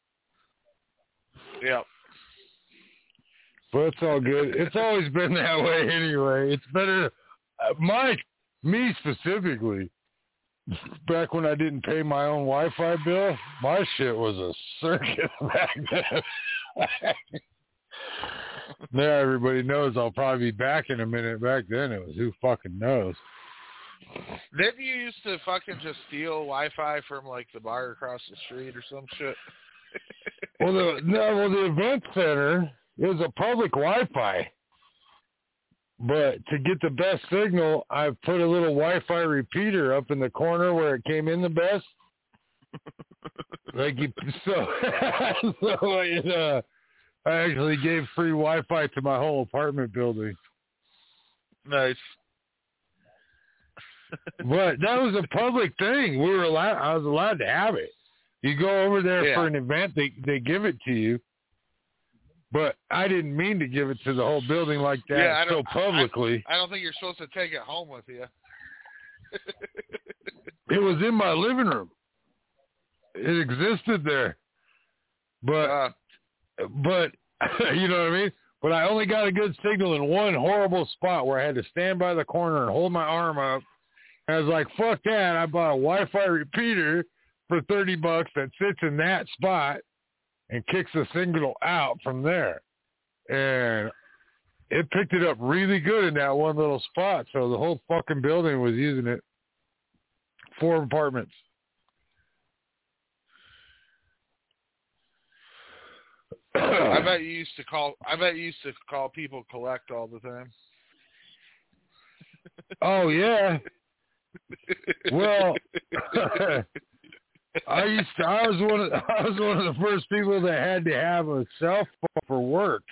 Yep. But it's all good. It's always been that way anyway. It's better. Uh, my, me specifically, back when I didn't pay my own Wi-Fi bill, my shit was a circus back then. Now everybody knows I'll probably be back in a minute. Back then it was who fucking knows. Didn't you used to fucking just steal Wi-Fi from like the bar across the street or some shit? Well, the, no, well, the event center is a public Wi-Fi. But to get the best signal, I put a little Wi-Fi repeater up in the corner where it came in the best. Like you, so, so it, uh, I actually gave free Wi-Fi to my whole apartment building. Nice. But that was a public thing. We were allowed. I was allowed to have it. You go over there yeah. for an event, they they give it to you. But I didn't mean to give it to the whole building like that yeah, I so publicly. I, I don't think you're supposed to take it home with you. It was in my living room. It existed there. But, uh, but you know what I mean? But I only got a good signal in one horrible spot where I had to stand by the corner and hold my arm up. I was like, fuck that. I bought a Wi-Fi repeater for thirty bucks that sits in that spot and kicks the signal out from there. And it picked it up really good in that one little spot. So the whole fucking building was using it. Four apartments. I bet you used to call. I bet you used to call people collect all the time. Oh yeah. Well, I used to. I was one of. I was one of the first people that had to have a cell phone for work,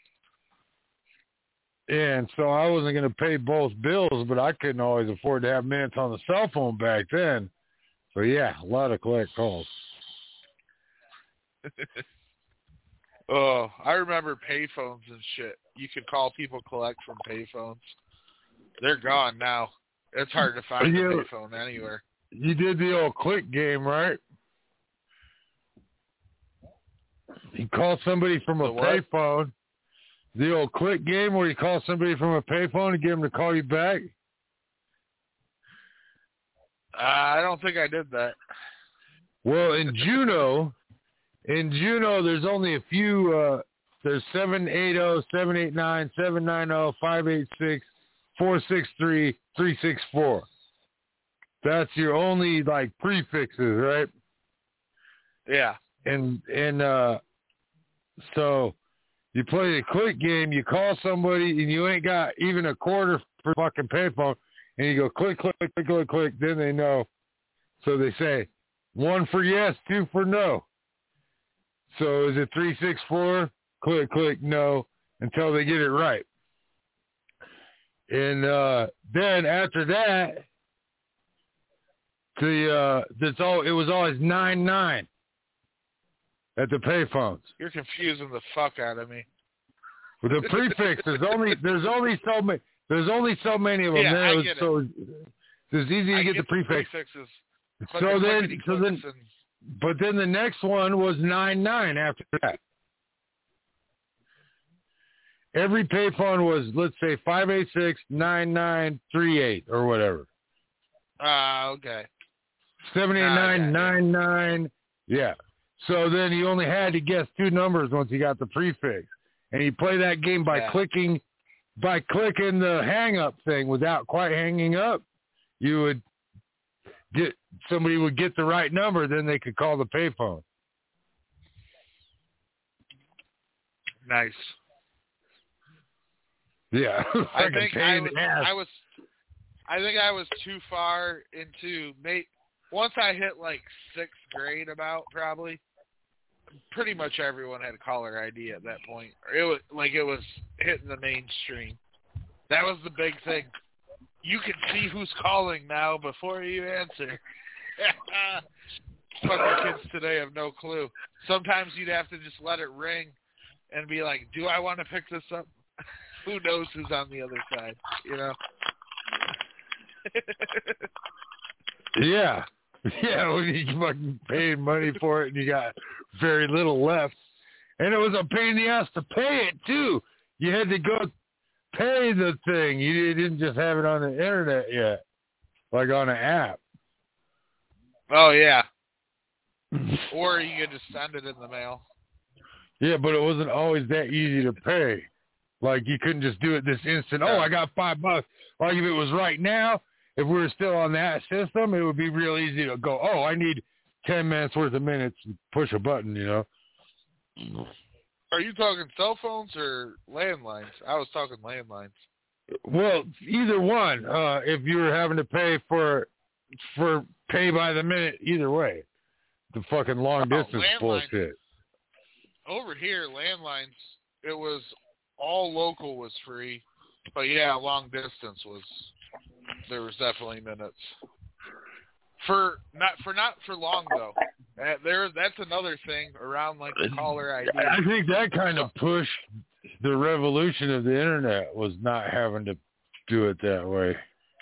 and so I wasn't going to pay both bills, but I couldn't always afford to have minutes on the cell phone back then. So yeah, a lot of collect calls. Oh, I remember payphones and shit. You could call people collect from payphones. They're gone now. It's hard to find you, a payphone anywhere. You did the old click game, right? You call somebody from a The what? payphone. The old click game where you call somebody from a payphone and get them to call you back. Uh, I don't think I did that. Well, in Juneau, in Juneau, there's only a few. Uh, there's seven eight zero, seven eight nine, seven nine zero, five eight six, four six three, three six four. That's your only like prefixes, right? Yeah. And and uh, so you play the click game. You call somebody and you ain't got even a quarter for fucking payphone, and you go click, click, click, click, click. Then they know. So they say one for yes, two for no. So is it three six four? Click, click, no, until they get it right. And uh, then after that, the uh, that's all. It was always nine nine at the payphones. You're confusing the fuck out of me. With the prefix, there's only there's only so many there's only so many of them. Yeah, there I was, get so it's easy to I get, get the prefix. The prefixes. So then, so then, And... but then the next one was nine nine after that. Every payphone was, let's say, five eight six nine nine three eight or whatever. Ah, uh, okay. Seven eight nine Ah, yeah, nine nine. Yeah. So then you only had to guess two numbers once you got the prefix, and you play that game by yeah. clicking by clicking the hang up thing without quite hanging up, you would get somebody would get the right number, then they could call the payphone. Nice. Yeah. I Like a think pain I in was, the ass. I was I think I was too far into mate once I hit like sixth grade about probably pretty much everyone had caller I D at that point. It was like it was hitting the mainstream. That was the big thing. You can see who's calling now before you answer. Fucking kids today have no clue. Sometimes you'd have to just let it ring and be like, do I want to pick this up? Who knows who's on the other side, you know? Yeah. Yeah, when you fucking paid money for it and you got very little left. And it was a pain in the ass to pay it, too. You had to go pay the thing. You didn't just have it on the internet yet, like on an app. Oh, yeah. Or you could just send it in the mail. Yeah, but it wasn't always that easy to pay. Like, you couldn't just do it this instant. Oh, I got five bucks. Like, if it was right now, if we were still on that system, it would be real easy to go, oh, I need ten minutes worth of minutes and push a button, you know? Are you talking cell phones or landlines? I was talking landlines. Well, either one. Uh, if you were having to pay for for pay by the minute, either way. The fucking long distance oh, bullshit. Over here, landlines, it was all local was free. But yeah, long distance was, there was definitely minutes. For not for not for long though. Uh, there, that's another thing around like the caller I D. I think that kind of pushed the revolution of the internet was not having to do it that way.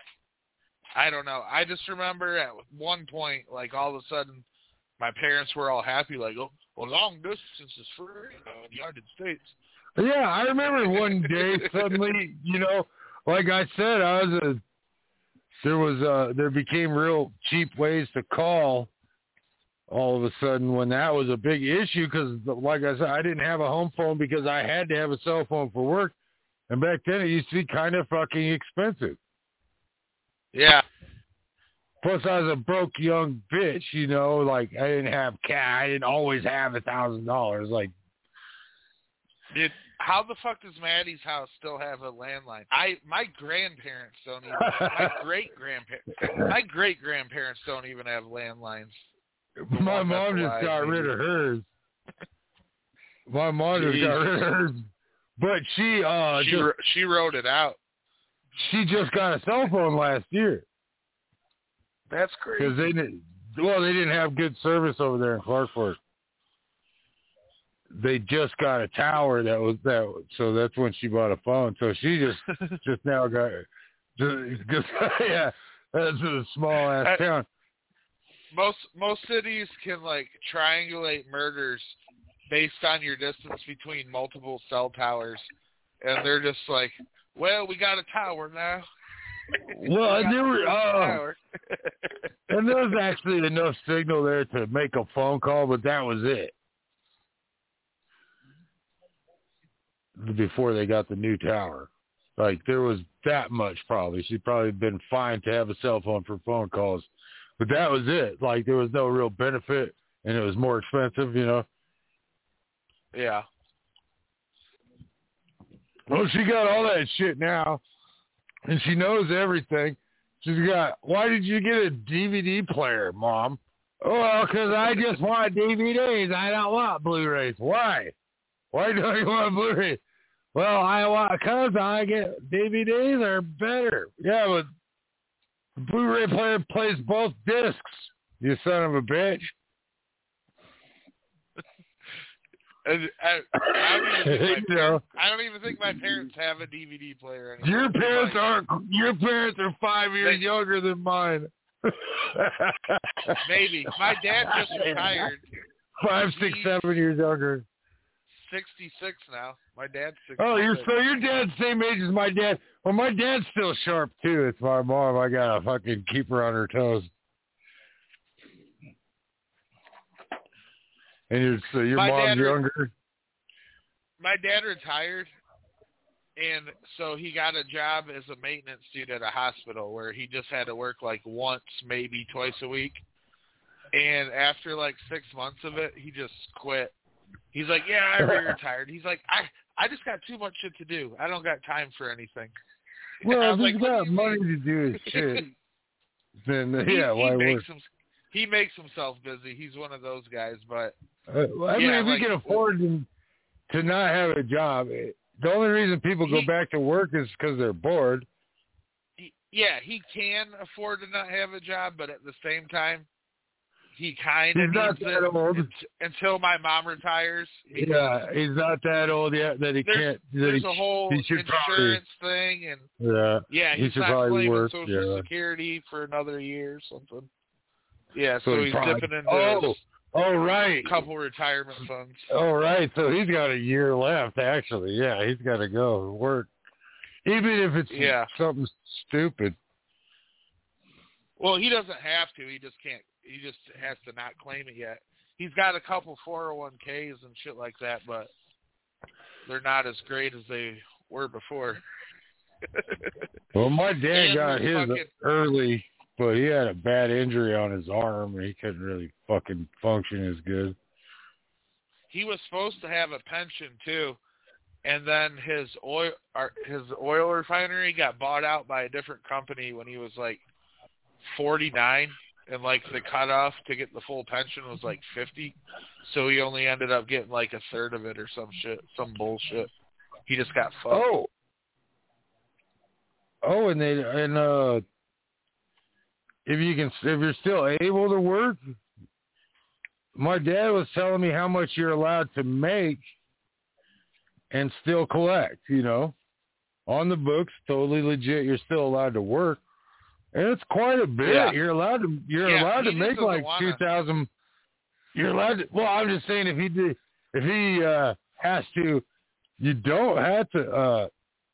I don't know. I just remember at one point, like all of a sudden, my parents were all happy, like, "Oh, well, long distance is free in the United States." Yeah, I remember one day suddenly, you know, like I said, I was a. There was uh there became real cheap ways to call all of a sudden when that was a big issue because, like I said, I didn't have a home phone because I had to have a cell phone for work. And back then it used to be kind of fucking expensive. Yeah. Plus I was a broke young bitch, you know, like I didn't have cash. I didn't always have a thousand dollars. Like, Did how the fuck does Maddie's house still have a landline? I my grandparents don't even. My great grandparents. My great grandparents don't even have landlines. My mom just got rid of hers. My mom just got rid of hers, but she uh she just, she wrote it out. She just got a cell phone last year. That's crazy. Because they didn't. Well, they didn't have good service over there in Clarkford. They just got a tower that was that, so that's when she bought a phone. So she just just now got, just, just yeah, that's a small ass town. Most most cities can like triangulate murders based on your distance between multiple cell towers, and they're just like, well, we got a tower now. Well, we and there were, uh, and there was actually enough signal there to make a phone call, but that was it. Before they got the new tower. Like, there was that much probably. She'd probably been fine to have a cell phone for phone calls. But that was it. Like, there was no real benefit, and it was more expensive, you know? Yeah. Well, she got all that shit now, and she knows everything. She's got, why did you get a D V D player, Mom? Oh, well, because I just want D V Ds. I don't want Blu-rays. Why? Why don't you want Blu-rays? Well, I want, because I get D V Ds are better. Yeah, but the Blu-ray player plays both discs, you son of a bitch. And I, I, don't even think my you know, parents, I don't even think my parents have a D V D player anymore. Your parents are your parents are five years they, younger than mine. Maybe. My dad just retired. Five, six, He's seven years younger. sixty-six now. My dad's sixty-six. Oh, you're so your dad's the same age as my dad. Well, my dad's still sharp too. It's my mom. I gotta fucking keep her on her toes. And you're so your my mom's dad, younger. My dad retired, And so he got a job as a maintenance dude at a hospital where he just had to work like once, maybe twice a week. And after like six months of it, he just quit. He's like, yeah, I retired. He's like, I, I just got too much shit to do. I don't got time for anything. Well, if like, he's got money to do his shit, then uh, he, yeah, he why makes work? him, he makes himself busy. He's one of those guys. But Uh, I yeah, mean, if like, he can afford to, to not have a job, it, the only reason people go he, back to work is because they're bored. he, yeah, he can afford to not have a job, but at the same time, he kind of He's not needs that it old. until my mom retires. Yeah, he's not that old yet that he There's, can't. That there's he, a whole he should insurance probably, thing, and yeah, yeah, he he's should not probably claiming work. Social Yeah. Security for another year or something. Yeah, So so, he he's probably, dipping into oh, his oh right, couple retirement funds. oh right. So he's got a year left. Actually, yeah, he's got to go work, even if it's Yeah. something stupid. Well, he doesn't have to. He just can't. He just has to not claim it yet. He's got a couple four oh one k's and shit like that, but they're not as great as they were before. Well, my dad And got his his fucking- early, but he had a bad injury on his arm, and he couldn't really fucking function as good. He was supposed to have a pension too, and then his oil his oil refinery got bought out by a different company when he was like forty-nine, and like the cutoff to get the full pension was like fifty, so he only ended up getting like a third of it or some shit, some bullshit. He just got fucked. Oh, oh, and they and uh, if you can, if you're still able to work, my dad was telling me how much you're allowed to make and still collect. You know, on the books, totally legit. You're still allowed to work. And it's quite a bit. Yeah. You're allowed to. You're Yeah, allowed he to just make doesn't like wanna. two thousand. You're allowed to. Well, I'm just saying, if he did, if he uh, has to, you don't have to. Uh,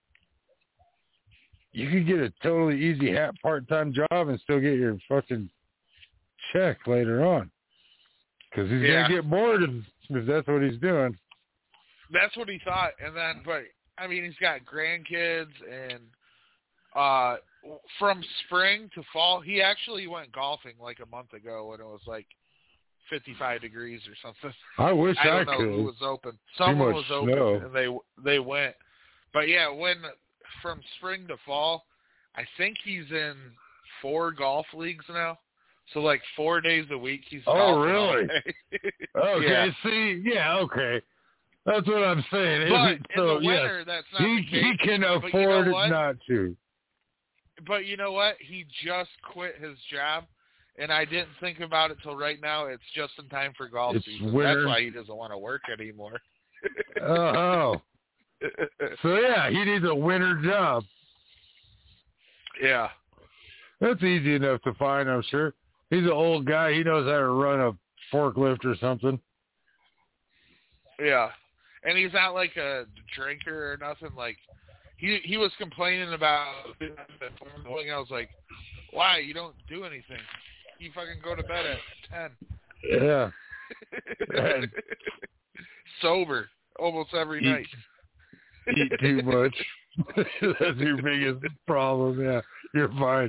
you could get a totally easy hat part-time job and still get your fucking check later on. Because he's Yeah. gonna get bored if, if that's what he's doing. That's what he thought, and then, but I mean, he's got grandkids, and uh, from spring to fall, he actually went golfing like a month ago when it was like fifty-five degrees or something. I wish I I, don't know could. who was open. Someone much was open, snow. and they they went. But yeah, when from spring to fall, I think he's in four golf leagues now. So like four days a week he's Oh, golfing all really? day. Okay, Yeah. see, yeah, okay. That's what I'm saying. But It- in so, the winter, yes, that's not he, the case. he can But afford you know it what? not to. But you know what? He just quit his job, and I didn't think about it till right now. It's just in time for golf It's season. winter. That's why he doesn't want to work anymore. Oh. So, yeah, he needs a winter job. Yeah. That's easy enough to find, I'm sure. He's an old guy. He knows how to run a forklift or something. Yeah. And he's not like a drinker or nothing. Like, he he was complaining about going. I was like, why? You don't do anything. You fucking go to bed at ten. Yeah. Sober almost every Eat- night. Eat too much. That's your biggest problem. Yeah, you're fine.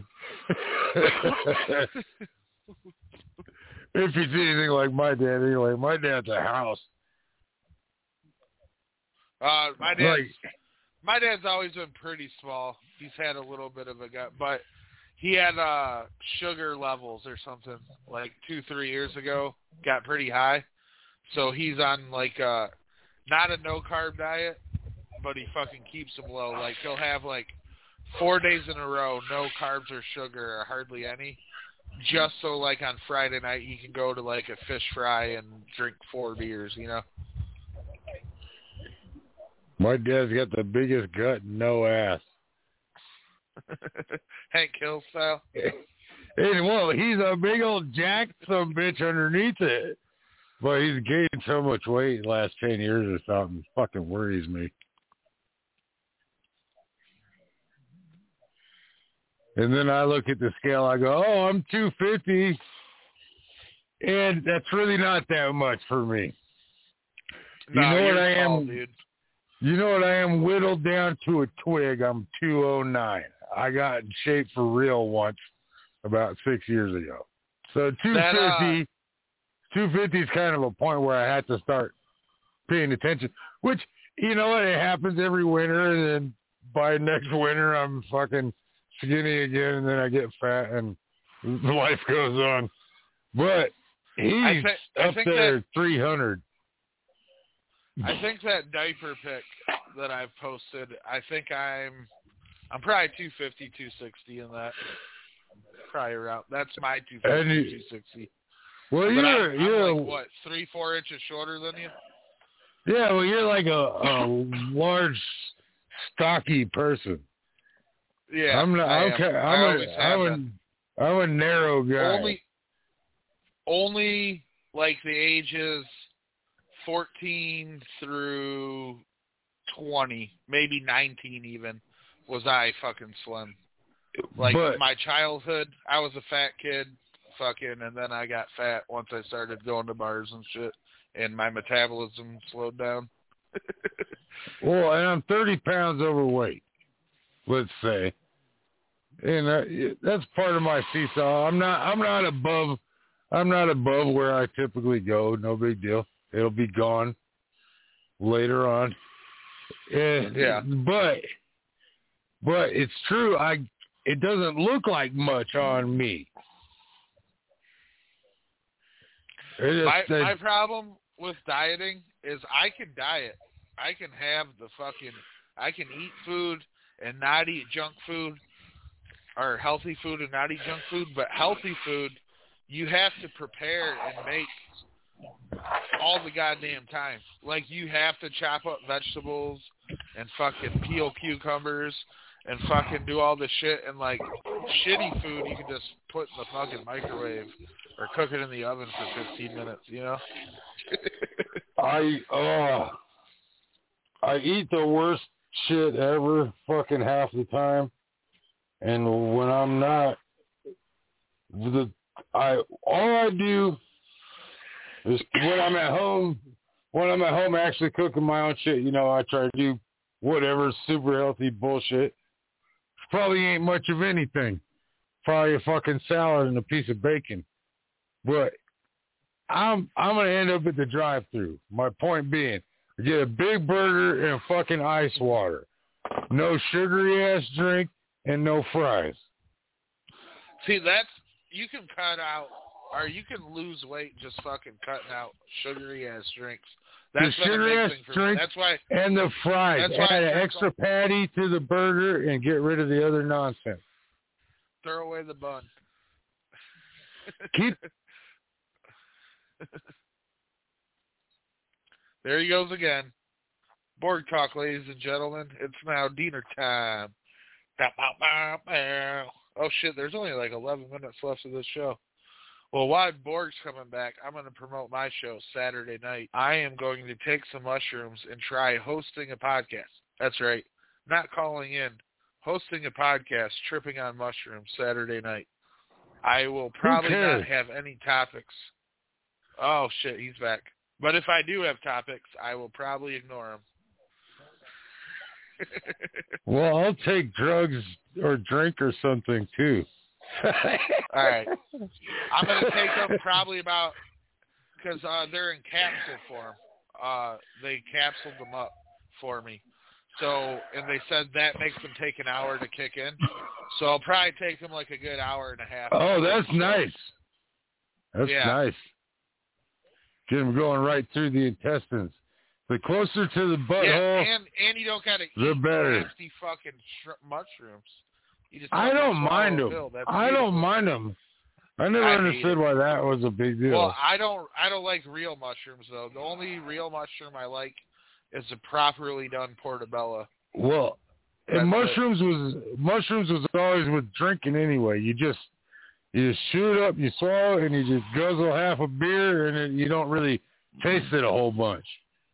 If you see anything like my dad, anyway, my dad's a house. Uh, my dad's Like, my dad's always been pretty small. He's had a little bit of a gut, but he had uh sugar levels or something like two, three years ago. Got pretty high, so he's on like uh not a no carb diet, but he fucking keeps them low. Like he'll have like four days in a row, no carbs or sugar or hardly any, just so like on Friday night he can go to like a fish fry and drink four beers, you know. my dad's got the biggest gut and no ass. Hank Hill style. And, well, he's a big old jack some bitch underneath it. But he's gained so much weight in the last ten years or something. It fucking worries me. And then I look at the scale, I go, oh, I'm two fifty. And that's really not that much for me. You No, know what you're I tall, am? dude. You know what? I am whittled down to a twig. I'm two oh nine. I got in shape for real once about six years ago. So two fifty, That, uh, two fifty is kind of a point where I had to start paying attention, which, you know what? It happens every winter, and then by next winter, I'm fucking skinny again, and then I get fat, and life goes on. But he's I th- I up think there that- three hundred. I think that diaper pic that I've posted, I think I'm I'm probably two fifty, two sixty in that. Probably around. That's my two fifty, two sixty. Well, but you're, I'm, you're I'm like, what, three, four inches shorter than you? Yeah, well, you're like a, a large, stocky person. Yeah, I'm not. I I'm, am. kind- I I'm, always a, have I'm, been. a, I'm a narrow guy. Only, only like the ages fourteen through twenty, maybe nineteen even, was I fucking slim. Like but, my childhood, I was a fat kid, fucking, and then I got fat once I started going to bars and shit, and my metabolism slowed down. Well, and I'm thirty pounds overweight, let's say, and uh, that's part of my seesaw. I'm not. I'm not above. I'm not above where I typically go. No big deal. It'll be gone later on. And, Yeah. But, but it's true. I. It doesn't look like much on me. It is, My it, my problem with dieting is I can diet. I can have the fucking. I can eat food and not eat junk food, or healthy food and not eat junk food. But healthy food, you have to prepare and make all the goddamn time. Like, you have to chop up vegetables and fucking peel cucumbers and fucking do all this shit. And, like, shitty food you can just put in the fucking microwave or cook it in the oven for fifteen minutes, you know? I uh, I eat the worst shit ever fucking half the time. And when I'm not, the I all I do is when I'm at home, when I'm at home actually cooking my own shit, you know, I try to do whatever super healthy bullshit. Probably ain't much of anything. Probably a fucking salad and a piece of bacon. But I'm I'm gonna end up at the drive-thru. My point being, I get a big burger and fucking ice water, no sugary ass drink, and no fries. See, that's, you can cut out, or you can lose weight just fucking cutting out sugary ass drinks. That's the been a sugary big ass thing for drink me. That's why, and the fries. that's why Add I an drink extra all- patty to the burger and get rid of the other nonsense. throw away the bun. Keep There he goes again. Borg Talk, ladies and gentlemen. It's now dinner time. Oh, shit, there's only like eleven minutes left of this show. Well, while Borg's coming back, I'm going to promote my show Saturday night. I am going to take some mushrooms and try hosting a podcast. That's right. Not calling in. Hosting a podcast, tripping on mushrooms Saturday night. I will probably cares? not have any topics. Oh, shit, he's back. But if I do have topics, I will probably ignore them. Well, I'll take drugs or drink or something too. All right. I'm going to take them probably about, because uh, they're in capsule form. Uh, they capsuled them up for me. So, and they said that makes them take an hour to kick in. So I'll probably take them like a good hour and a half. Oh, that's nice. That's Yeah. nice. Get them going right through the intestines. The closer to the butthole, Yeah, and, and you don't got to the eat better. nasty fucking sh- mushrooms. You just I fucking don't swallow mind a them. pill. That's I beautiful. don't mind them. I never I hate understood it. why that was a big deal. Well, I don't. I don't like real mushrooms though. The only real mushroom I like is a properly done portobello. Well, That's and it. mushrooms was mushrooms was always with drinking anyway. You just you just shoot it up, you swallow it, and you just guzzle half a beer, and then you don't really taste it a whole bunch.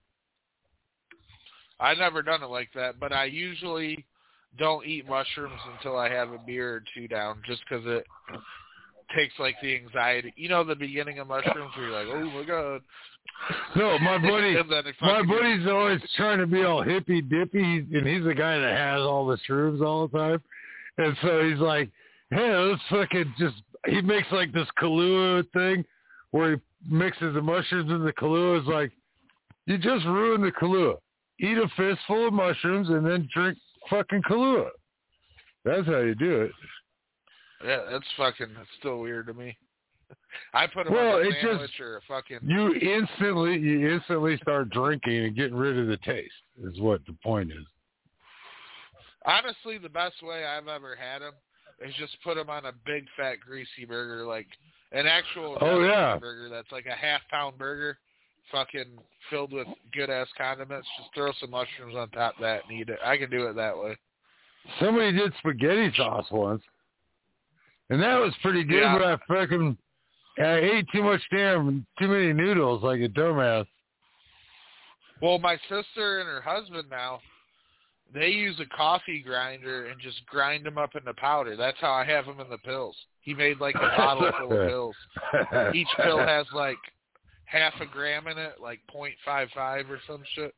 I've never done it like that, but I usually don't eat mushrooms until I have a beer or two down, just because it takes like the anxiety. You know, the beginning of mushrooms where you're like, oh my god. No, my buddy, And then it my fucking- buddy's always trying to be all hippy dippy, and he's the guy that has all the shrooms all the time. And so he's like, hey, let's fucking just, he makes like this Kahlua thing where he mixes the mushrooms in the Kahlua. It's like, you just ruined the Kahlua. Eat a fistful of mushrooms and then drink fucking Kahlua. That's how you do it. Yeah, that's fucking, that's still weird to me. I put them Well, on a it sandwich just, or a fucking... You instantly, you instantly start drinking and getting rid of the taste is what the point is. Honestly, the best way I've ever had them is just put them on a big, fat, greasy burger, like an actual Oh, yeah. burger that's like a half-pound burger, fucking filled with good-ass condiments. Just throw some mushrooms on top of that and eat it. I can do it that way. Somebody did spaghetti sauce once, and that was pretty good, Yeah. but I fucking, I ate too much damn, too many noodles like a dumbass. Well, my sister and her husband now, they use a coffee grinder and just grind them up into powder. That's how I have them in the pills. He made like a bottle full of pills. Each pill has like half a gram in it, like point five five or some shit.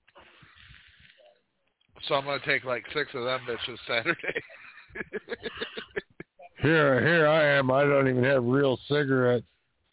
So I'm going to take like six of them bitches Saturday. Here, here I am. I don't even have real cigarettes.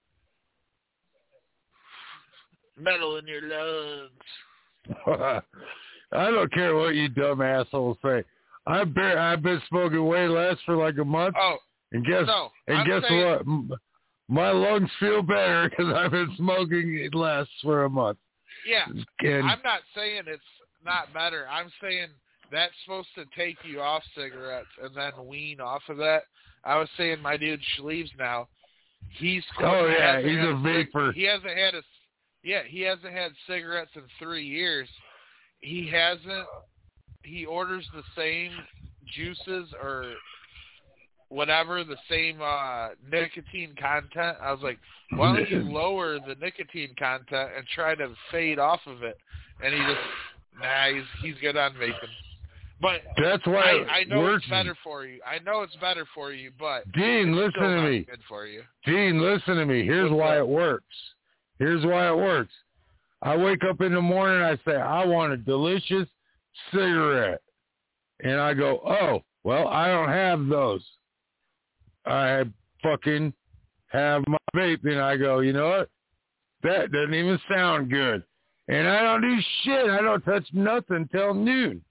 Metal in your lungs. I don't care what you dumb assholes say. I've been, I've been smoking way less for like a month. Oh, and guess, no, and I'm guess saying, what? M- My lungs feel better because I've been smoking less for a month. Yeah, And I'm not saying it's not better. I'm saying that's supposed to take you off cigarettes and then wean off of that. I was saying my dude Schleeves now, he's Oh, yeah, hasn't he's had a vapor. He hasn't had a yeah, he hasn't had cigarettes in three years. He hasn't. He orders the same juices or whatever, the same uh, nicotine content. I was like, why don't you lower the nicotine content and try to fade off of it? And he just, nah, he's he's good on vaping. But that's why I, it I know works. it's better for you. I know it's better for you, but Dean, it's listen still to not me. good for you. Dean, listen to me. Here's What's why that? it works. Here's why it works. I wake up in the morning, I say, I want a delicious cigarette. And I go, oh, well, I don't have those. I fucking have my vape. And I go, you know what? That doesn't even sound good. And I don't do shit. I don't touch nothing till noon.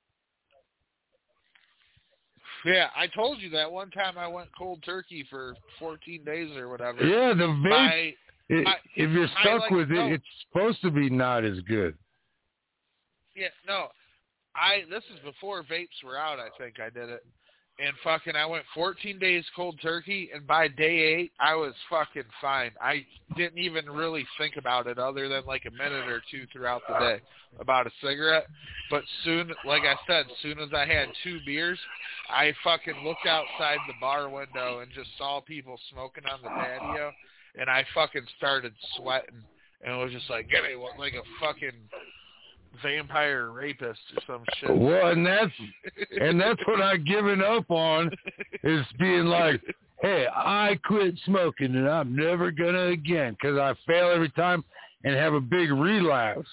Yeah, I told you that one time I went cold turkey for fourteen days or whatever. Yeah, the vape, My, it, my, if you're I stuck like- with it, no. it's supposed to be not as good. Yeah, no. I this is before vapes were out, I think I did it. And fucking I went fourteen days cold turkey, and by day eight I was fucking fine. I didn't even really think about it other than like a minute or two throughout the day about a cigarette. But soon, like I said, soon as I had two beers, I fucking looked outside the bar window and just saw people smoking on the patio, and I fucking started sweating, and it was just like, get me one, like a fucking vampire rapist or some shit. Well, and that's and that's what I've given up on, is being like, hey, I quit smoking and I'm never gonna again, because I fail every time and have a big relapse.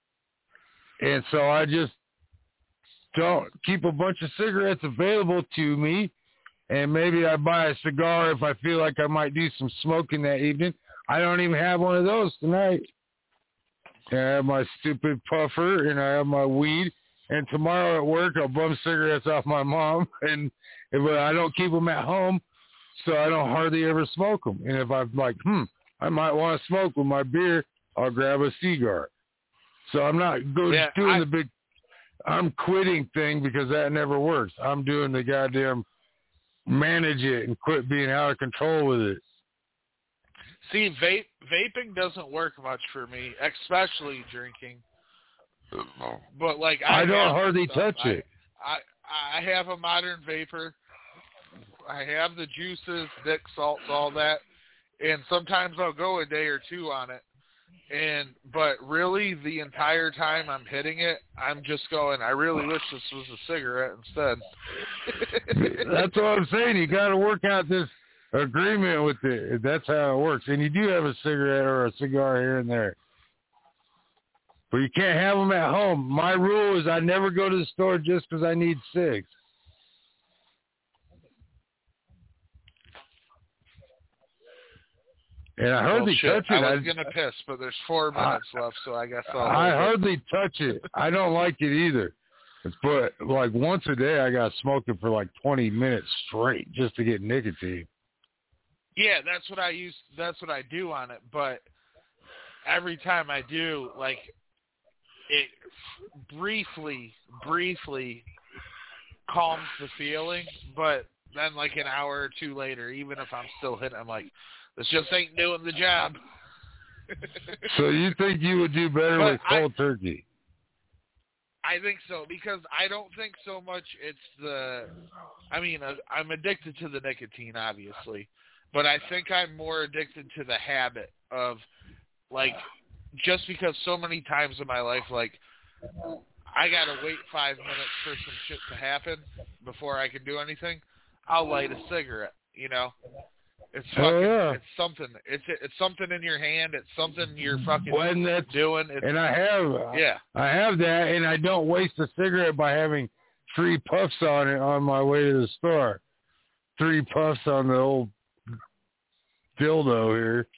And so I just don't keep a bunch of cigarettes available to me, and maybe I buy a cigar if I feel like I might do some smoking that evening. I don't even have one of those tonight. And I have my stupid puffer, and I have my weed. And tomorrow at work, I'll bum cigarettes off my mom, and if I don't keep them at home, so I don't hardly ever smoke them. And if I'm like, hmm, I might want to smoke with my beer, I'll grab a cigar. So I'm not go, Yeah, doing I, the big, I'm quitting thing, because that never works. I'm doing the goddamn manage it and quit being out of control with it. See, vape vaping doesn't work much for me, especially drinking. But like I, I don't have hardly stuff. touch it. I, I I have a modern vapor. I have the juices, dick salts, all that, and sometimes I'll go a day or two on it. And but really, the entire time I'm hitting it, I'm just going, I really wish this was a cigarette instead. That's what I'm saying. You got to work out this agreement with it. That's how it works. And you do have a cigarette or a cigar here and there. But you can't have them at home. My rule is I never go to the store just because I need cigs. And I hardly well, touch it. I was I, going to piss, but there's four minutes I, left, so I guess I'll... I hardly touch it. I don't like it either. But, like, once a day, I got smoking for, like, twenty minutes straight just to get nicotine. Yeah, that's what I use. That's what I do on it. But every time I do, like, it briefly, briefly calms the feeling. But then, like, an hour or two later, even if I'm still hitting, I'm like, this just ain't doing the job. So you think you would do better but with cold I, turkey? I think so, because I don't think so much it's the, I mean, I'm addicted to the nicotine, obviously, but I think I'm more addicted to the habit of, like, just because so many times in my life, like, I got to wait five minutes for some shit to happen before I can do anything, I'll light a cigarette, you know? It's fucking, oh, yeah. it's something. It's it's something in your hand. It's something you're fucking well, and that's, doing. It's, and I have, yeah, I have that, and I don't waste a cigarette by having three puffs on it on my way to the store. Three puffs on the old dildo here.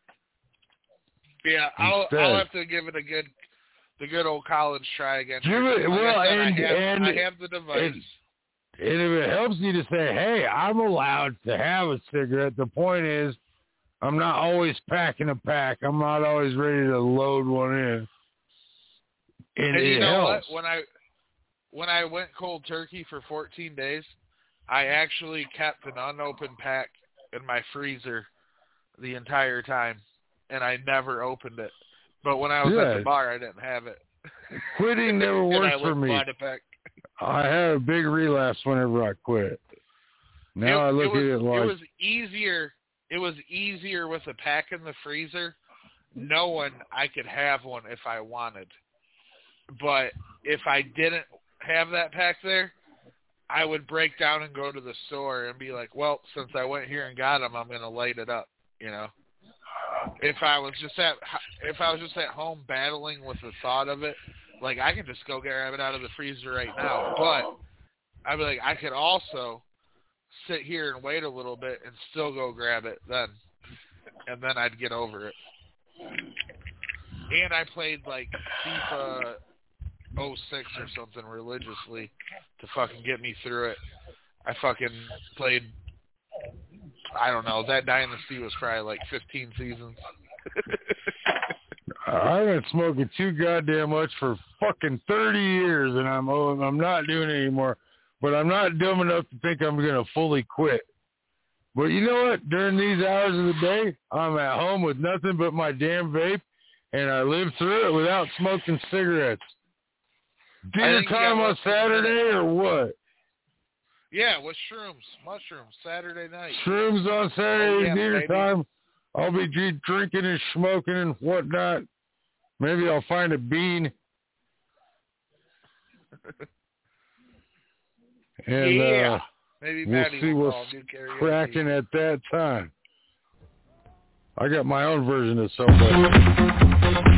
Yeah, I'll Instead. I'll have to give it a good, the good old college try again. Give it, like well, I said, and, I have, and I have the device. And, and if it helps you to say, hey, I'm allowed to have a cigarette, the point is I'm not always packing a pack. I'm not always ready to load one in. And, and it you know helps. what? When I when I went cold turkey for fourteen days, I actually kept an unopened pack in my freezer the entire time, and I never opened it. But when I was yeah. at the bar, I didn't have it. Quitting never works I for me. Pack. I had a big relapse whenever I quit. Now it, I look it was, at it like... It was easier, it was easier with a pack in the freezer, knowing I could have one if I wanted. But if I didn't have that pack there, I would break down and go to the store and be like, well, since I went here and got them, I'm going to light it up, you know. If I was just at if I was just at home battling with the thought of it, like, I can just go grab it out of the freezer right now. But I'd be like, I could also sit here and wait a little bit and still go grab it then. And then I'd get over it. And I played, like, FIFA oh six or something religiously to fucking get me through it. I fucking played, I don't know, that dynasty was probably like fifteen seasons. I've been smoking too goddamn much for fucking thirty years, and I'm oh, I'm not doing it anymore. But I'm not dumb enough to think I'm going to fully quit. But you know what? During these hours of the day, I'm at home with nothing but my damn vape, and I live through it without smoking cigarettes. Dinner time on Saturday or what? Yeah, with shrooms, mushrooms, Saturday night. Shrooms on Saturday, oh, yeah, dinner baby. time. I'll be drinking and smoking and whatnot. Maybe I'll find a bean. And yeah. uh, Maybe we'll Maddie see will what's call, cracking at that time. I got my own version of somebody.